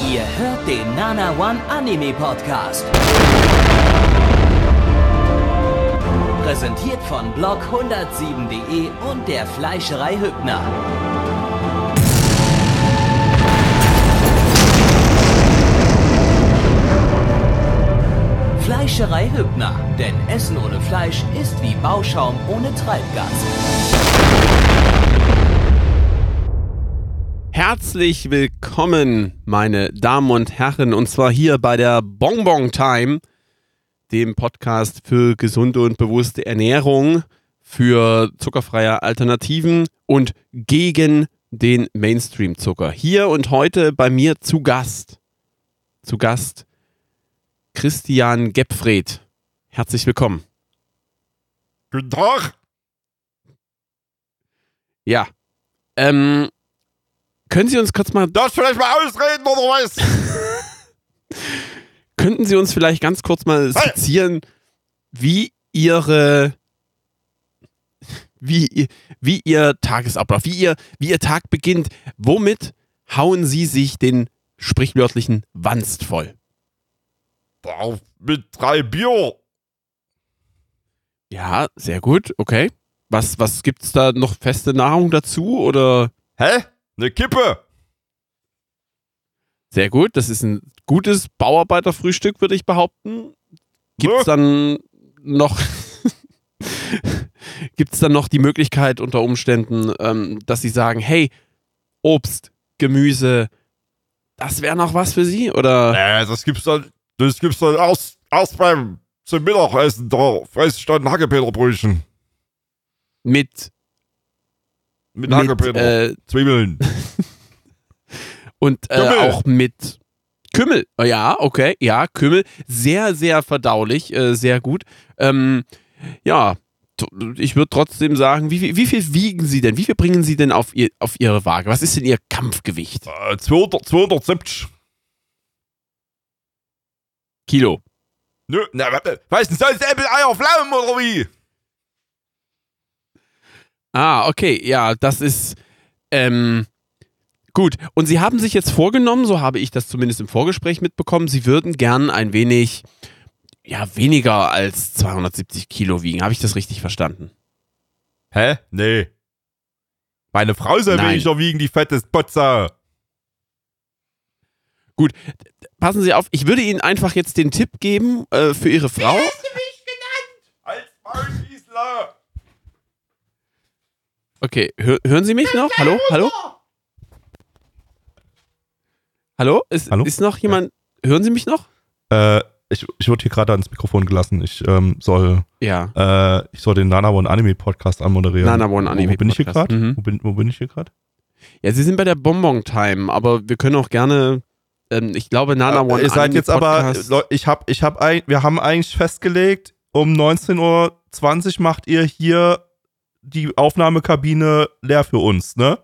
Ihr hört den Nana One Anime Podcast. Präsentiert von blog107.de und der Fleischerei Hübner. Fleischerei Hübner, denn Essen ohne Fleisch ist wie Bauschaum ohne Treibgas. Herzlich willkommen, meine Damen und Herren, und zwar hier bei der Bonbon Time, dem Podcast für gesunde und bewusste Ernährung, für zuckerfreie Alternativen und gegen den Mainstream-Zucker. Hier und heute bei mir zu Gast Christian Gebfred. Herzlich willkommen. Guten Tag. Ja, können Sie uns kurz mal... Darfst du vielleicht mal ausreden, oder was? Könnten Sie uns vielleicht ganz kurz mal skizzieren, wie Ihr Tagesablauf, wie Ihr Tag beginnt? Womit hauen Sie sich den sprichwörtlichen Wanst voll? Mit 3 Bier. Ja, sehr gut, okay. Was gibt's da noch, feste Nahrung dazu, oder? Hä? Eine Kippe. Sehr gut, das ist ein gutes Bauarbeiterfrühstück, würde ich behaupten. Gibt's dann noch die Möglichkeit unter Umständen, dass Sie sagen, hey, Obst, Gemüse, das wäre noch was für Sie, oder? Das gibt's dann erst zum Mittagessen, da fress ich dann Hackepeterbrötchen. Mit Hackepeter, Zwiebeln. Und auch mit Kümmel. Ja, okay, ja, Kümmel. Sehr, sehr verdaulich, sehr gut. Ja, ich würde trotzdem sagen, wie viel wiegen Sie denn? Wie viel bringen Sie denn auf Ihre Waage? Was ist denn Ihr Kampfgewicht? 270 Kilo. Nö, weißt du, sollst du Äpfel-Eier Pflaumen oder wie? Ah, okay, ja, das ist, gut. Und Sie haben sich jetzt vorgenommen, so habe ich das zumindest im Vorgespräch mitbekommen, Sie würden gern ein wenig, ja, weniger als 270 Kilo wiegen. Habe ich das richtig verstanden? Hä? Nee. Meine Frau soll weniger wiegen, die fette Potze. Gut, passen Sie auf, ich würde Ihnen einfach jetzt den Tipp geben für Ihre Frau. Wie hast du mich genannt? Als Maulwiesler. Okay, hören Sie mich noch? Hallo? Hallo? Hallo? Hallo? Ist noch jemand? Hören Sie mich noch? Ich wurde hier gerade ans Mikrofon gelassen. Ich soll den Nana One Anime Podcast anmoderieren. Nana One Anime Wo bin ich hier gerade? Mhm. Wo bin ich hier gerade? Ja, Sie sind bei der Bonbon Time, aber wir können auch gerne, ich glaube, Nana One ihr seid Anime jetzt Podcast. aber, wir haben eigentlich festgelegt, um 19:20 Uhr macht ihr hier die Aufnahmekabine leer für uns, ne?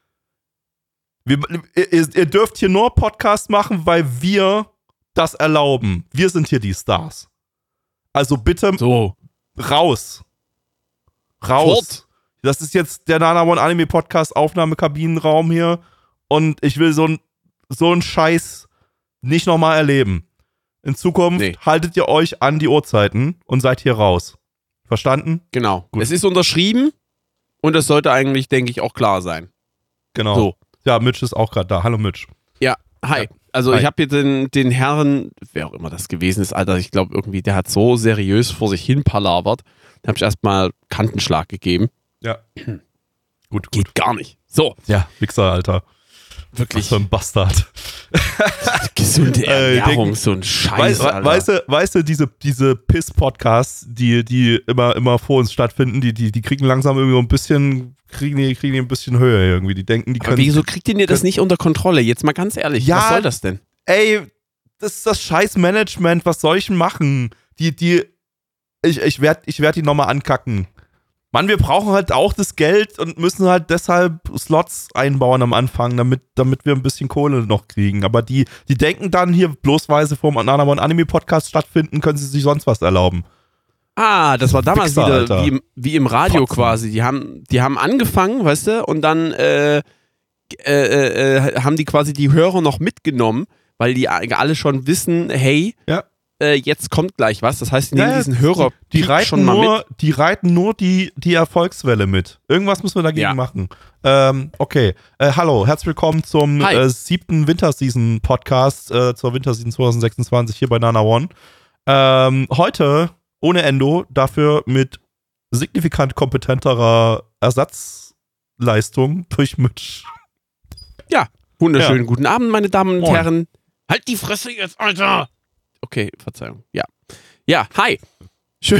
Ihr dürft hier nur Podcast machen, weil wir das erlauben. Wir sind hier die Stars. Also bitte raus. Fort. Das ist jetzt der Nana One Anime Podcast Aufnahmekabinenraum hier und ich will so einen Scheiß nicht nochmal erleben. In Zukunft haltet ihr euch an die Uhrzeiten und seid hier raus. Verstanden? Genau. Gut. Es ist unterschrieben und es sollte eigentlich, denke ich, auch klar sein. Genau. So. Ja, Mitch ist auch gerade da. Hallo Mitch. Ja, hi. Ja. Also Hi. ich habe hier den Herrn, wer auch immer das gewesen ist, Alter, ich glaube irgendwie, der hat so seriös vor sich hin palavert. Da habe ich erstmal Kantenschlag gegeben. Ja. Gut. Geht gar nicht. So, Ja, Wichser, Alter. wirklich Was für ein Bastard. gesunde Ernährung, denken- so ein Scheiß, Alter. Weißt du, diese Piss-Podcasts, die immer vor uns stattfinden, die kriegen langsam irgendwie so ein bisschen, kriegen die ein bisschen Höhe irgendwie. Die denken, die Aber können. wieso kriegt ihr das nicht unter Kontrolle? Jetzt mal ganz ehrlich, Ja, was soll das denn? Ey, das ist das scheiß Management, was soll ich denn machen? Ich werd die nochmal ankacken. Mann, wir brauchen halt auch das Geld und müssen halt deshalb Slots einbauen am Anfang, damit wir ein bisschen Kohle noch kriegen. Aber die denken dann hier, bloßweise vor dem Nana One Anime Podcast stattfinden, können sie sich sonst was erlauben. Ah, das war damals Wichser, wieder Alter. wie im Radio Fotzen. quasi. Die haben angefangen, weißt du, und dann haben die quasi die Hörer noch mitgenommen, weil die alle schon wissen, hey, Ja. Jetzt kommt gleich was. Das heißt, die nehmen diesen Hörer die reiten schon mal mit. Die reiten nur die Erfolgswelle mit. Irgendwas müssen wir dagegen machen. Okay. Hallo, herzlich willkommen zum 7. Winterseason-Podcast zur Winterseason 2026 hier bei Nana One. Heute ohne Endo, dafür mit signifikant kompetenterer Ersatzleistung durch Mitch. Ja, wunderschönen guten Abend, meine Damen und Moin. Herren. Halt die Fresse jetzt, Alter! Okay, Verzeihung. Ja, hi. Schön.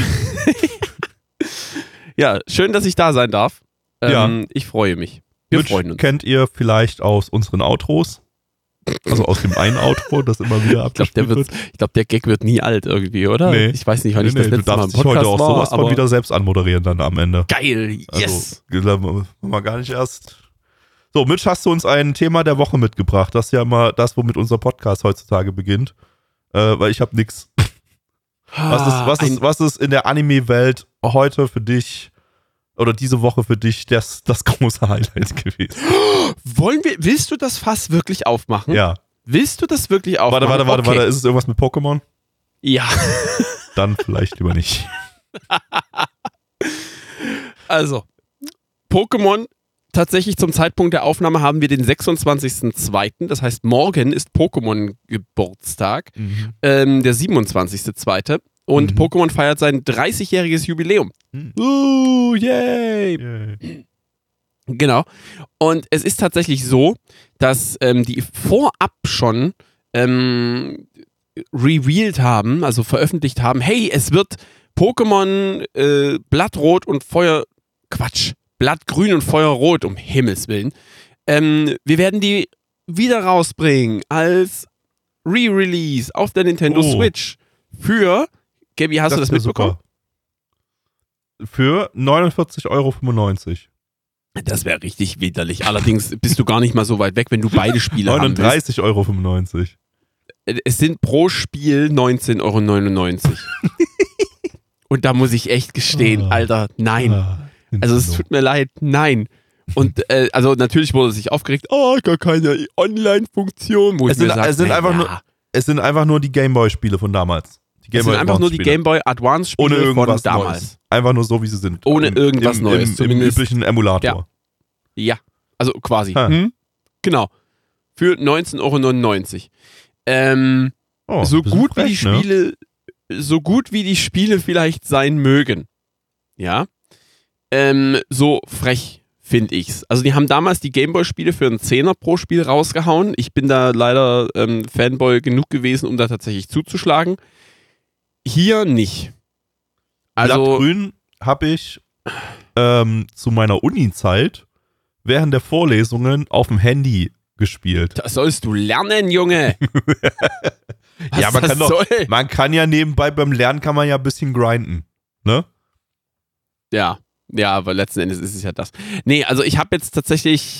Ja, schön, dass ich da sein darf. Ich freue mich. Wir Mitch freuen uns. kennt ihr vielleicht aus unseren Outros. Also aus dem einen Outro, das immer wieder abgespielt wird. Ich glaube, der Gag wird nie alt irgendwie, oder? Nee. Ich weiß nicht, wann ich das Du letzte Mal im darfst dich Podcast heute auch war, sowas von aber wieder selbst anmoderieren dann am Ende. geil, yes. Also, mal gar nicht erst. So, Mitch, hast du uns ein Thema der Woche mitgebracht? Das ist ja immer das, womit unser Podcast heutzutage beginnt. Weil ich habe nix. Was ist in der Anime-Welt heute für dich oder diese Woche für dich das große Highlight gewesen? Willst du das Fass wirklich aufmachen? Ja. Willst du das wirklich aufmachen? Warte. Ist es irgendwas mit Pokémon? Ja. Dann vielleicht lieber nicht. Also, Pokémon, tatsächlich zum Zeitpunkt der Aufnahme haben wir den 26.02. Das heißt, morgen ist Pokémon-Geburtstag, der 27.02. Und Pokémon feiert sein 30-jähriges Jubiläum. Yay! Genau. Und es ist tatsächlich so, dass die vorab schon revealed haben, also veröffentlicht haben, hey, es wird Pokémon Blattrot und Blattgrün und Feuerrot, um Himmels Willen. Wir werden die wieder rausbringen als Re-Release auf der Nintendo Switch für, Gabi, hast du das mitbekommen? Super. Für 49,95 €. Das wäre richtig widerlich. Allerdings bist du gar nicht mal so weit weg, wenn du beide Spiele haben willst. 39,95 €. Es sind pro Spiel 19,99 €. Und da muss ich echt gestehen, Alter, nein. Also es tut mir leid, nein. Und also natürlich wurde sich aufgeregt, gar keine Online-Funktion. Es sind einfach nur die Gameboy-Spiele von damals. Es sind einfach nur die Gameboy Advance-Spiele von damals. Neues. Einfach nur so, wie sie sind. Ohne irgendwas Neues. Im üblichen Emulator. Ja, also quasi. Genau. Für 19,99 €. So gut wie die Spiele vielleicht sein mögen. Ja. So frech finde ich's. Also die haben damals die Gameboy-Spiele für einen Zehner pro Spiel rausgehauen. Ich bin da leider Fanboy genug gewesen, um da tatsächlich zuzuschlagen. Hier nicht. Also Blattgrün habe ich zu meiner Uni-Zeit während der Vorlesungen auf dem Handy gespielt. Das sollst du lernen, Junge. Ja, man kann ja nebenbei beim Lernen kann man ja ein bisschen grinden, ne? Ja, aber letzten Endes ist es ja das. Nee, also ich habe jetzt tatsächlich,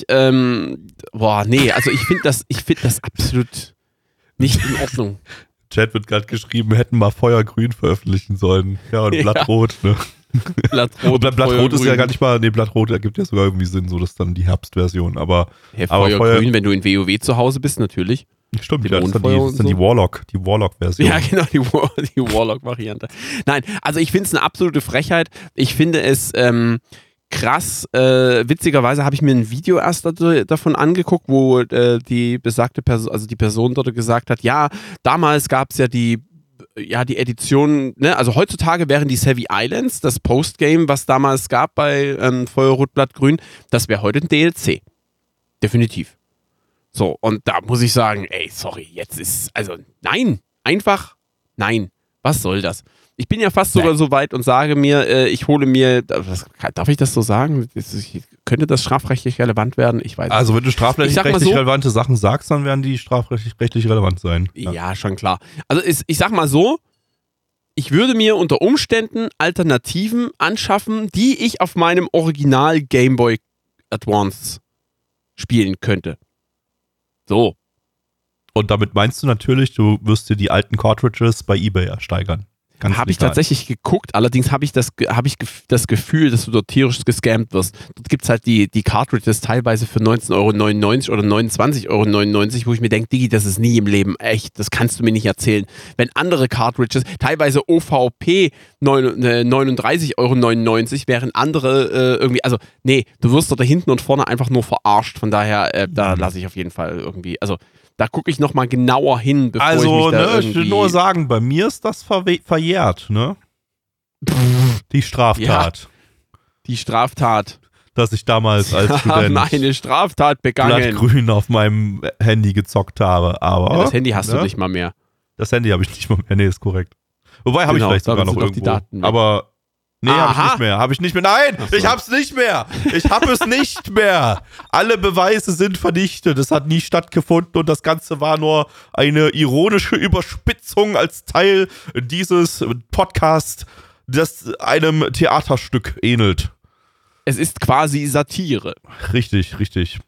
also ich finde das absolut nicht in Ordnung. Chat wird gerade geschrieben, wir hätten mal Feuergrün veröffentlichen sollen. Ja, und Blattrot, ne? Blattrot ist ja gar nicht mal, Blattrot ergibt ja sogar irgendwie Sinn, so das ist dann die Herbstversion, aber Feuergrün, wenn du in WoW zu Hause bist, natürlich. Stimmt, ja, das ist dann die Warlock-Version. Ja, genau, die Warlock-Variante. Nein, also ich finde es eine absolute Frechheit. Ich finde es krass. Witzigerweise habe ich mir ein Video erst davon angeguckt, wo die besagte Person, also die Person dort gesagt hat, ja, damals gab es ja die Edition, ne? Also heutzutage wären die Savvy Islands, das Postgame, was damals gab bei Feuerrot, Blattgrün, das wäre heute ein DLC. Definitiv. So, und da muss ich sagen, ey, sorry, jetzt ist, also nein, einfach nein. Was soll das? Ich bin ja fast sogar so weit und sage mir, ich hole mir, darf ich das so sagen? Könnte das strafrechtlich relevant werden? Ich weiß nicht. Also wenn du strafrechtlich relevante Sachen sagst, dann werden die strafrechtlich relevant sein. Ja, schon klar. Also ich sag mal so, ich würde mir unter Umständen Alternativen anschaffen, die ich auf meinem Original Game Boy Advance spielen könnte. So. Und damit meinst du natürlich, du wirst dir die alten Cartridges bei eBay ersteigern. Habe ich tatsächlich geguckt, allerdings habe ich das Gefühl, dass du dort tierisch gescammt wirst. Dort gibt es halt die Cartridges teilweise für 19,99 € oder 29,99 €, wo ich mir denke, Digi, das ist nie im Leben echt, das kannst du mir nicht erzählen. Wenn andere Cartridges, teilweise OVP 39,99 €, während andere irgendwie, also nee, du wirst dort da hinten und vorne einfach nur verarscht, von daher, da lasse ich auf jeden Fall irgendwie, also da gucke ich nochmal genauer hin, bevor ich mich da irgendwie... ich will nur sagen, bei mir ist das verjährt, ne? Die Straftat. Ja, die Straftat. Dass ich damals als Student eine Straftat begangen. Blattgrün auf meinem Handy gezockt habe, aber... Ja, das Handy hast du nicht mal mehr. Das Handy habe ich nicht mal mehr, nee, ist korrekt. Wobei, habe ich vielleicht sogar noch irgendwo. Aber... Nee, habe ich nicht mehr. Nein, so. Ich hab's nicht mehr. Ich hab es nicht mehr. Alle Beweise sind vernichtet. Es hat nie stattgefunden und das Ganze war nur eine ironische Überspitzung als Teil dieses Podcasts, das einem Theaterstück ähnelt. Es ist quasi Satire. Richtig.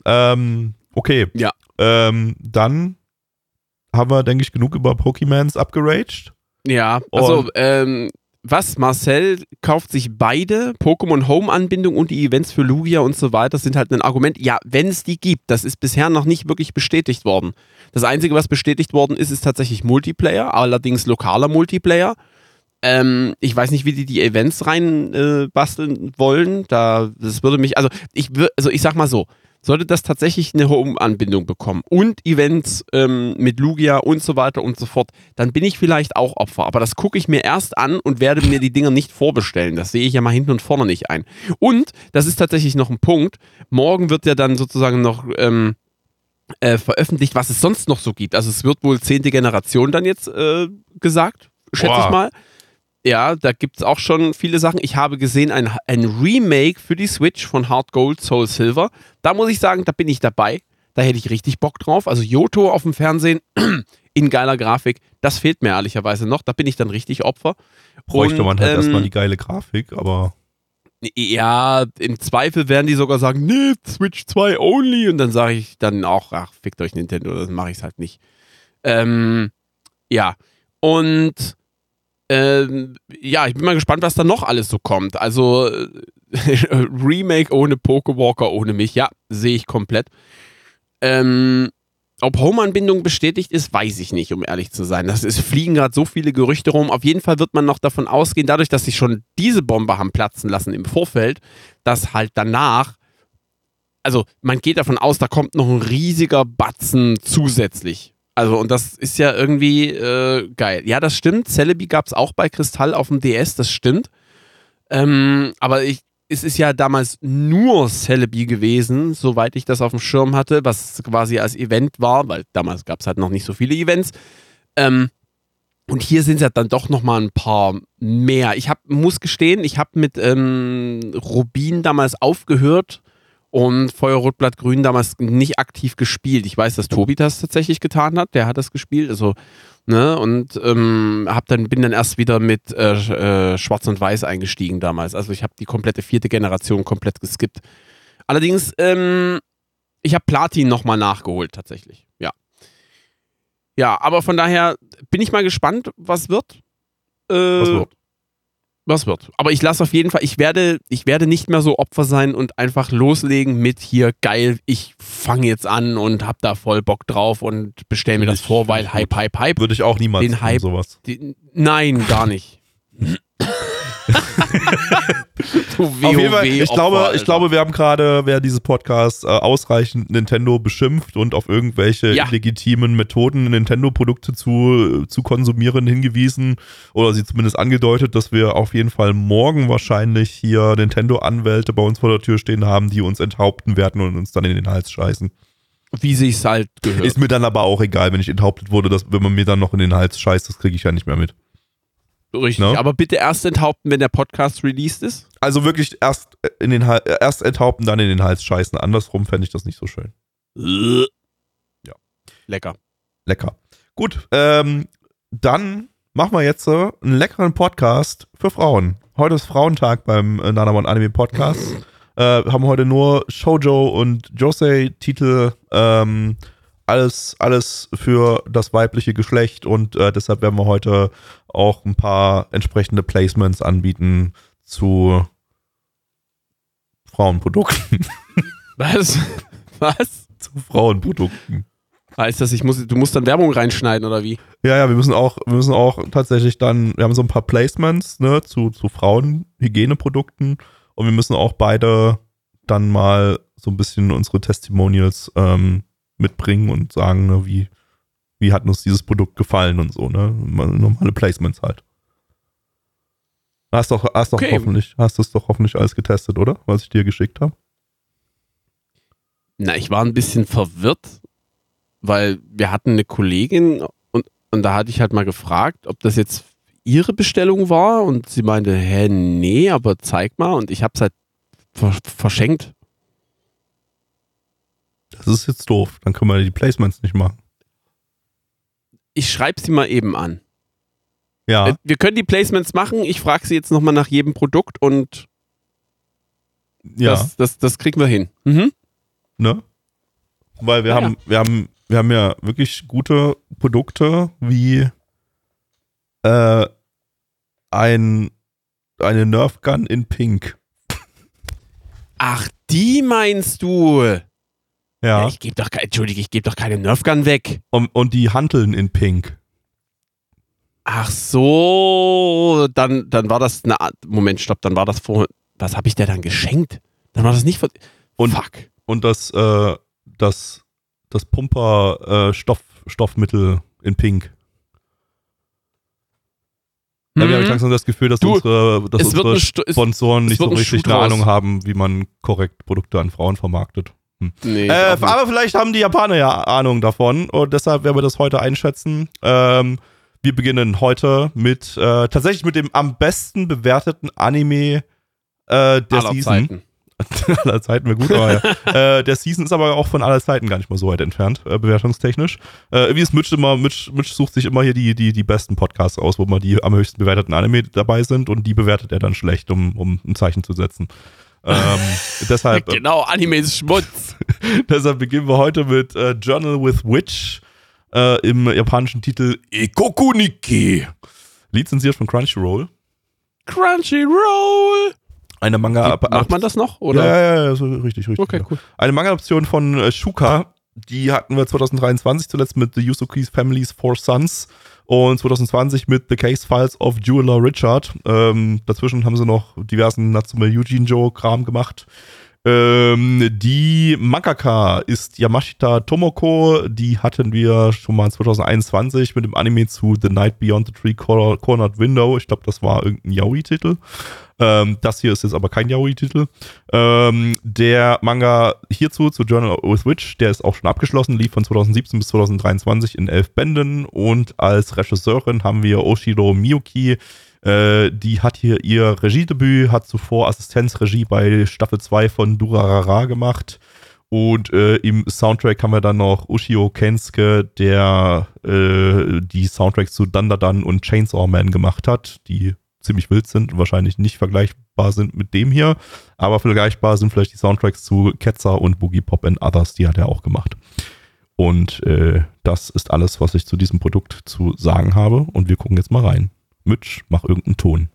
Okay. Ja. Dann haben wir, denke ich, genug über Pokemans abgeraged. Ja, also, was? Marcel kauft sich beide Pokémon Home Anbindung und die Events für Lugia und so weiter, sind halt ein Argument. Ja, wenn es die gibt, das ist bisher noch nicht wirklich bestätigt worden. Das Einzige, was bestätigt worden ist, ist tatsächlich Multiplayer, allerdings lokaler Multiplayer. Ich weiß nicht, wie die Events rein basteln wollen. Das würde mich, also ich sag mal so, sollte das tatsächlich eine Home-Anbindung bekommen und Events mit Lugia und so weiter und so fort, dann bin ich vielleicht auch Opfer. Aber das gucke ich mir erst an und werde mir die Dinger nicht vorbestellen. Das sehe ich ja mal hinten und vorne nicht ein. Und, das ist tatsächlich noch ein Punkt, morgen wird ja dann sozusagen noch veröffentlicht, was es sonst noch so gibt. Also es wird wohl 10. Generation dann jetzt gesagt, schätze ich mal. Ja, da gibt es auch schon viele Sachen. Ich habe gesehen ein Remake für die Switch von Heart Gold, Soul Silver. Da muss ich sagen, da bin ich dabei. Da hätte ich richtig Bock drauf. Also Johto auf dem Fernsehen in geiler Grafik, das fehlt mir ehrlicherweise noch. Da bin ich dann richtig Opfer. Bräuchte man halt erstmal die geile Grafik, aber... Ja, im Zweifel werden die sogar sagen, nee, Switch 2 only. Und dann sage ich dann auch, ach, fickt euch Nintendo, das mache ich halt nicht. Ja, und... ja, ich bin mal gespannt, was da noch alles so kommt. Also Remake ohne Pokewalker, ohne mich, ja, sehe ich komplett. Ob Home-Anbindung bestätigt ist, weiß ich nicht, um ehrlich zu sein. Es fliegen gerade so viele Gerüchte rum. Auf jeden Fall wird man noch davon ausgehen, dadurch, dass sie schon diese Bombe haben platzen lassen im Vorfeld, dass halt danach, also man geht davon aus, da kommt noch ein riesiger Batzen zusätzlich. Also, und das ist ja irgendwie geil. Ja, das stimmt. Celebi gab es auch bei Kristall auf dem DS, das stimmt. Aber es ist ja damals nur Celebi gewesen, soweit ich das auf dem Schirm hatte, was quasi als Event war, weil damals gab es halt noch nicht so viele Events. Und hier sind es ja dann doch nochmal ein paar mehr. Muss gestehen, ich habe mit Rubin damals aufgehört, und Feuer-Rot-Blatt-Grün damals nicht aktiv gespielt. Ich weiß, dass Tobi das tatsächlich getan hat. Der hat das gespielt. Also, ne, und bin dann erst wieder mit Schwarz und Weiß eingestiegen damals. Also ich habe die komplette 4. Generation komplett geskippt. Allerdings, ich habe Platin nochmal nachgeholt tatsächlich. Ja. Ja, aber von daher bin ich mal gespannt, was wird. Was wird. Aber ich lasse auf jeden Fall, ich werde nicht mehr so Opfer sein und einfach loslegen mit hier, geil, ich fange jetzt an und hab da voll Bock drauf und bestelle mir das vor, weil Hype. Würde ich auch niemals den Hype, sowas. Nein, gar nicht. Auf jeden Fall, ich glaube, wir haben gerade, wer dieses Podcast ausreichend Nintendo beschimpft und auf irgendwelche illegitimen Methoden, Nintendo-Produkte zu konsumieren hingewiesen oder sie zumindest angedeutet, dass wir auf jeden Fall morgen wahrscheinlich hier Nintendo-Anwälte bei uns vor der Tür stehen haben, die uns enthaupten werden und uns dann in den Hals scheißen. Wie sich's halt gehört. Ist mir dann aber auch egal, wenn ich enthauptet wurde, wenn man mir dann noch in den Hals scheißt, das kriege ich ja nicht mehr mit. Richtig, no? Aber bitte erst enthaupten, wenn der Podcast released ist. Also wirklich erst enthaupten, dann in den Hals scheißen. Andersrum fände ich das nicht so schön. Ja. Lecker. Gut, dann machen wir jetzt einen leckeren Podcast für Frauen. Heute ist Frauentag beim Nanamon Anime Podcast. Haben heute nur Shoujo und Josei-Titel alles für das weibliche Geschlecht und deshalb werden wir heute auch ein paar entsprechende Placements anbieten zu Frauenprodukten. Was? Was? Zu Frauenprodukten. Heißt das, du musst dann Werbung reinschneiden oder wie? Ja, wir müssen auch tatsächlich dann, wir haben so ein paar Placements, ne, zu Frauenhygieneprodukten und wir müssen auch beide dann mal so ein bisschen unsere Testimonials mitbringen und sagen, ne, wie hat uns dieses Produkt gefallen und so, ne? Normale Placements halt. Hast es doch hoffentlich alles getestet, oder? Was ich dir geschickt habe. Na, ich war ein bisschen verwirrt, weil wir hatten eine Kollegin und da hatte ich halt mal gefragt, ob das jetzt ihre Bestellung war und sie meinte, nee, aber zeig mal und ich habe es halt verschenkt. Das ist jetzt doof, dann können wir die Placements nicht machen. Ich schreibe sie mal eben an. Ja. Wir können die Placements machen, ich frage sie jetzt nochmal nach jedem Produkt und ja. Das kriegen wir hin. Mhm. Ne? Weil wir haben ja wirklich gute Produkte wie eine Nerf Gun in Pink. Ach, die meinst du? Ja. Ich gebe doch keine Nerf Gun weg. Und die Hanteln in Pink. Ach so, dann war das Moment, stopp, dann war das vorhin. Was habe ich dir dann geschenkt? Dann war das nicht von. Fuck. Und das Pumper Stoffmittel in Pink. Da habe ich langsam das Gefühl, dass unsere Sponsoren nicht so richtig eine Ahnung haben, wie man korrekt Produkte an Frauen vermarktet. Nee, aber vielleicht haben die Japaner ja Ahnung davon und deshalb werden wir das heute einschätzen. Wir beginnen heute mit tatsächlich mit dem am besten bewerteten Anime der Season. Zeiten. Aller Zeiten wäre gut, aber ja. Der Season ist aber auch von aller Zeiten gar nicht mal so weit entfernt, bewertungstechnisch. Wie es Mitch sucht sich immer hier die besten Podcasts aus, wo mal die am höchsten bewerteten Anime dabei sind und die bewertet er dann schlecht, um ein Zeichen zu setzen. Deshalb, genau, Anime ist Schmutz. Deshalb beginnen wir heute mit Journal with Witch im japanischen Titel Ikoku Nikki. Lizenziert von Crunchyroll. Crunchyroll! Eine Manga. Macht man das noch? Oder? Ja, so richtig. Okay, cool. Eine Manga-Adaption von Shuka, die hatten wir 2023 zuletzt mit The Yusuke's Family's Four Sons und 2020 mit The Case Files of Jeweler Richard. Dazwischen haben sie noch diversen Natsume Yujinjo-Kram gemacht. Die Mangaka ist Yamashita Tomoko, die hatten wir schon mal 2021 mit dem Anime zu The Night Beyond the Tree Cornered Window. Ich glaube, das war irgendein Yaoi-Titel. Das hier ist jetzt aber kein Yaoi-Titel. Der Manga hierzu, zu Journal with Witch, der ist auch schon abgeschlossen, lief von 2017 bis 2023 in 11 Bänden und als Regisseurin haben wir Oshiro Miyuki. Die hat hier ihr Regiedebüt, hat zuvor Assistenzregie bei Staffel 2 von Durarara gemacht und im Soundtrack haben wir dann noch Ushio Kensuke, der die Soundtracks zu Dandadan und Chainsaw Man gemacht hat, die ziemlich wild sind und wahrscheinlich nicht vergleichbar sind mit dem hier, aber vergleichbar sind vielleicht die Soundtracks zu Ketzer und Boogie Pop and Others, die hat er auch gemacht. Und das ist alles, was ich zu diesem Produkt zu sagen habe und wir gucken jetzt mal rein. Mitch, mach irgendeinen Ton.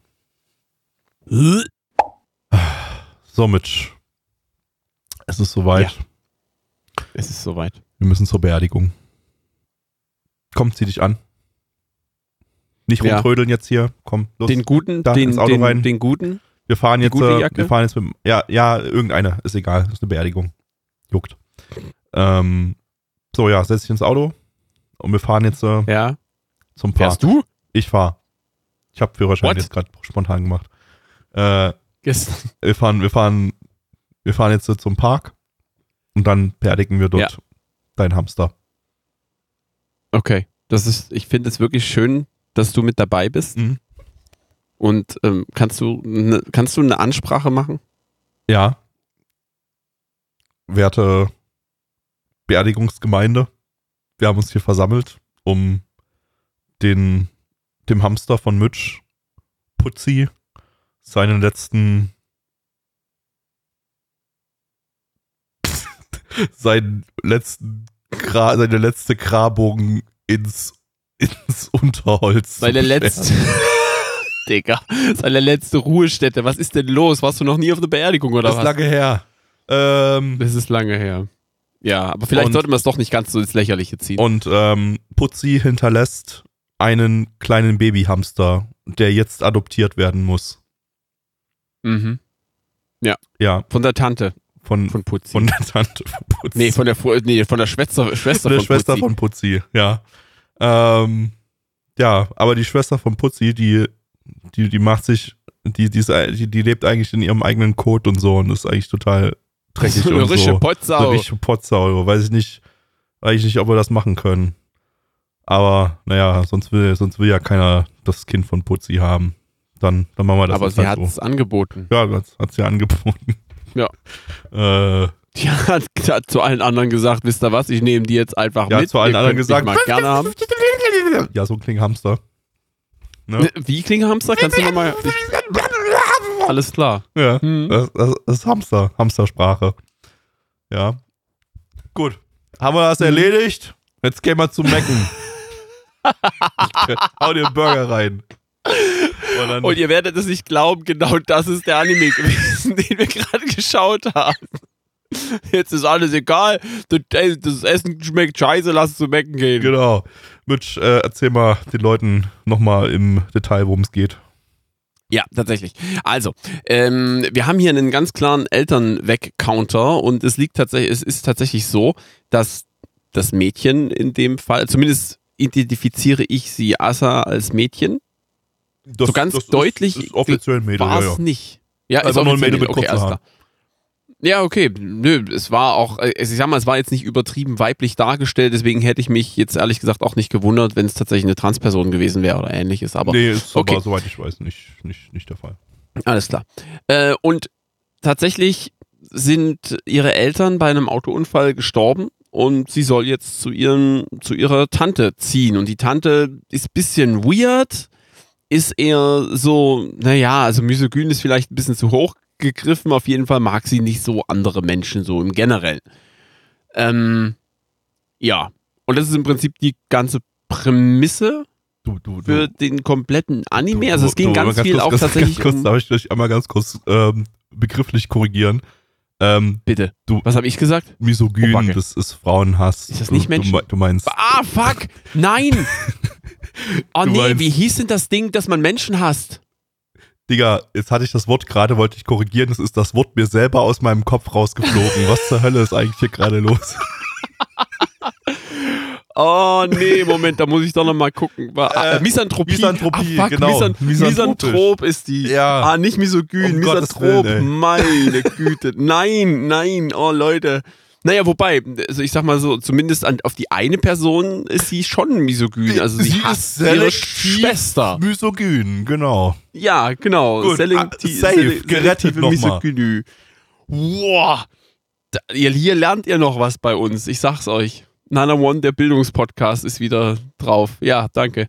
So, Mitch. Es ist soweit. Ja. Es ist soweit. Wir müssen zur Beerdigung. Komm, zieh dich an. Nicht rumtrödeln jetzt hier. Komm, los. Den guten, da, ins Auto rein. Den guten. Wir fahren jetzt mit, ja, irgendeine, ist egal. Das ist eine Beerdigung. Juckt. So, ja, setz dich ins Auto und wir fahren jetzt zum Park. Fährst du? Ich fahre. Ich habe Führerschein jetzt gerade spontan gemacht. Gestern. Wir fahren jetzt zum Park und dann beerdigen wir dort deinen Hamster. Okay. Ich finde es wirklich schön, dass du mit dabei bist. Mhm. Und kannst du eine Ansprache machen? Ja. Werte Beerdigungsgemeinde, wir haben uns hier versammelt, um dem Hamster von Mitch, Putzi, seinen letzten seine letzte Grabung ins Unterholz. Seine letzte Ruhestätte. Was ist denn los? Warst du noch nie auf einer Beerdigung oder was? Das ist lange her. Das ist lange her. Ja, aber vielleicht sollte man es doch nicht ganz so ins Lächerliche ziehen. Und Putzi hinterlässt einen kleinen Babyhamster, der jetzt adoptiert werden muss. Mhm. Ja. Von der Tante. Von Putzi. Von der Tante von Putzi. Nee, von der Schwester von Schwester Putzi. von Putzi, ja. Ja, aber die Schwester von Putzi, die macht sich, die lebt eigentlich in ihrem eigenen Kot und so und ist eigentlich total dreckig So eine und richtige so. Potsau. So eine richtige Potsau. Weiß ich nicht, ob wir das machen können. Aber naja, sonst will ja keiner das Kind von Putzi haben. Dann machen wir das. Aber sie hat es angeboten. Ja, das hat sie angeboten. Ja. Die hat zu allen anderen gesagt, wisst ihr was, ich nehme die jetzt einfach mit. Ja, zu allen Ihr anderen könnt gesagt, mich mal gerne haben. Ja, so klingt Hamster. Ne? Wie klingt Hamster? Kannst du nochmal... Alles klar. Ja, das ist Hamstersprache. Ja. Gut. Haben wir das erledigt? Jetzt gehen wir zum Mecken. Hau dir einen Burger rein. Und ihr werdet es nicht glauben, genau das ist der Anime gewesen, den wir gerade geschaut haben. Jetzt ist alles egal, das Essen schmeckt scheiße, lass es zu Mecken gehen. Genau. Mitch, erzähl mal den Leuten nochmal im Detail, worum es geht. Ja, tatsächlich. Also, wir haben hier einen ganz klaren Elternweg-Counter und es ist tatsächlich so, dass das Mädchen in dem Fall, zumindest identifiziere ich sie Asa als Mädchen. Das, so ganz das deutlich ist offiziell ein Mädel, war es ja. nicht. Ja, Also ist nur ein offiziell Mädel mit kurzen alles Haaren. klar. Ja, okay. Nö, es war auch, ich sag mal, es war jetzt nicht übertrieben weiblich dargestellt, deswegen hätte ich mich jetzt ehrlich gesagt auch nicht gewundert, wenn es tatsächlich eine Transperson gewesen wäre oder ähnliches. Aber Nee, ist okay. aber, soweit ich weiß, nicht der Fall. Alles klar. Und tatsächlich sind ihre Eltern bei einem Autounfall gestorben und sie soll jetzt zu ihrer Tante ziehen. Und die Tante ist ein bisschen weird, ist eher so, naja, also misogyn ist vielleicht ein bisschen zu hoch gegriffen. Auf jeden Fall mag sie nicht so andere Menschen, so im Generellen. Ja, und das ist im Prinzip die ganze Prämisse für den kompletten Anime. Also es ging ganz viel auch tatsächlich um... Darf ich dich einmal ganz kurz begrifflich korrigieren? Bitte. Was habe ich gesagt? Misogyn, Backe. das ist Frauenhass. Ist das nicht Menschen? Du meinst... Ah, fuck! Nein! Oh Du nee, meinst- wie hieß denn das Ding, dass man Menschen hasst? Digga, jetzt hatte ich das Wort gerade, wollte ich korrigieren, das ist das Wort mir selber aus meinem Kopf rausgeflogen. Was zur Hölle ist eigentlich hier gerade los? Oh nee, Moment, da muss ich doch nochmal gucken. Misanthropie. Misanthropie, fuck, genau. Misanthrop ist die. Ja. Nicht misogyn, Um Gottes Misanthrop. Willen, ey. Meine Güte. Nein, oh Leute. Naja, wobei, also ich sag mal so, zumindest auf die eine Person ist sie schon misogyn. Also sie hasst ihre Schwester. Misogyn, genau. Ja, genau. Gut, safe, gerettet nochmal. Misogynie. Wow. Hier lernt ihr noch was bei uns. Ich sag's euch. Nana One, der Bildungspodcast, ist wieder drauf. Ja, danke.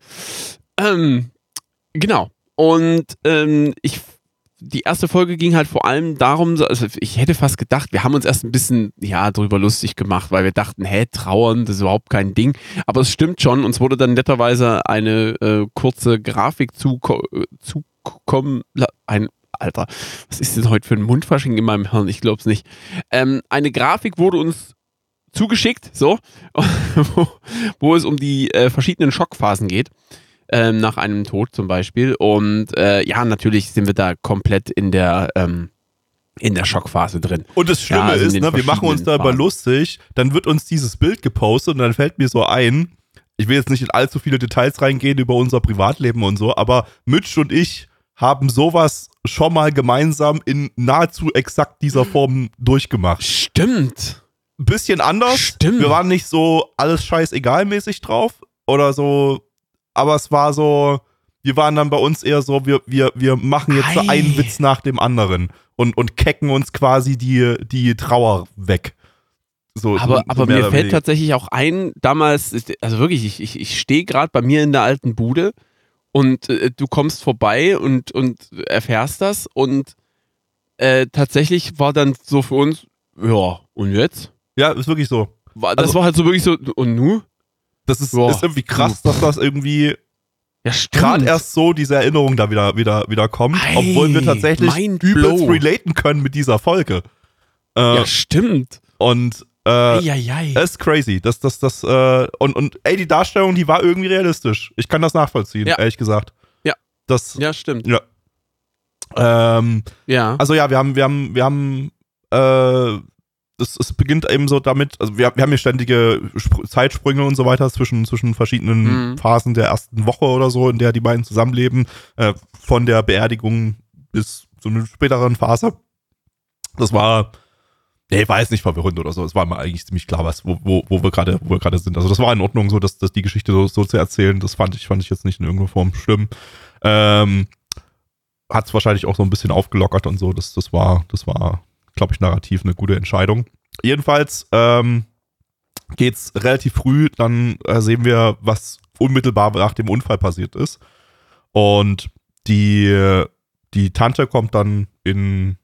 Genau. Und die erste Folge ging halt vor allem darum, also ich hätte fast gedacht, wir haben uns erst ein bisschen drüber lustig gemacht, weil wir dachten, trauern, das ist überhaupt kein Ding. Aber es stimmt schon, uns wurde dann netterweise eine kurze Grafik zukommen. Alter, was ist denn heute für ein Mundfasching in meinem Hirn? Ich glaub's nicht. Eine Grafik wurde uns zugeschickt, so, wo es um die verschiedenen Schockphasen geht. Nach einem Tod zum Beispiel. Und natürlich sind wir da komplett in der Schockphase drin. Und das Schlimme also ist, wir machen uns darüber lustig, dann wird uns dieses Bild gepostet und dann fällt mir so ein, ich will jetzt nicht in allzu viele Details reingehen über unser Privatleben und so, aber Mitch und ich haben sowas schon mal gemeinsam in nahezu exakt dieser Form durchgemacht. Stimmt. Ein bisschen anders. Stimmt. Wir waren nicht so alles scheißegal-mäßig drauf oder so, aber es war so, wir waren dann bei uns eher so, wir machen jetzt so einen Witz nach dem anderen und kecken uns quasi die Trauer weg. So, aber so mir fällt tatsächlich auch ein, damals, also wirklich, ich stehe gerade bei mir in der alten Bude und du kommst vorbei und erfährst das und tatsächlich war dann so für uns, ja, und jetzt? Ja, ist wirklich so. das war halt so wirklich so, und nu? Das ist irgendwie krass, dass das irgendwie gerade erst so diese Erinnerung da wieder kommt, obwohl wir tatsächlich übelst relaten können mit dieser Folge. Ja, stimmt. Und das ist crazy. Und die Darstellung, die war irgendwie realistisch. Ich kann das nachvollziehen, ehrlich gesagt. Ja, stimmt. Ja. Also ja, wir haben es beginnt eben so damit, also wir haben hier ständige Zeitsprünge und so weiter zwischen verschiedenen Phasen der ersten Woche oder so, in der die beiden zusammenleben, von der Beerdigung bis zu einer späteren Phase. Das war, war jetzt nicht verwirrend oder so, es war mal eigentlich ziemlich klar, wo wir gerade sind. Also das war in Ordnung, so dass die Geschichte so zu erzählen, das fand ich jetzt nicht in irgendeiner Form schlimm. Hat es wahrscheinlich auch so ein bisschen aufgelockert und so, das war, glaube ich, narrativ eine gute Entscheidung. Jedenfalls geht's relativ früh, dann sehen wir, was unmittelbar nach dem Unfall passiert ist. Und die Tante kommt dann in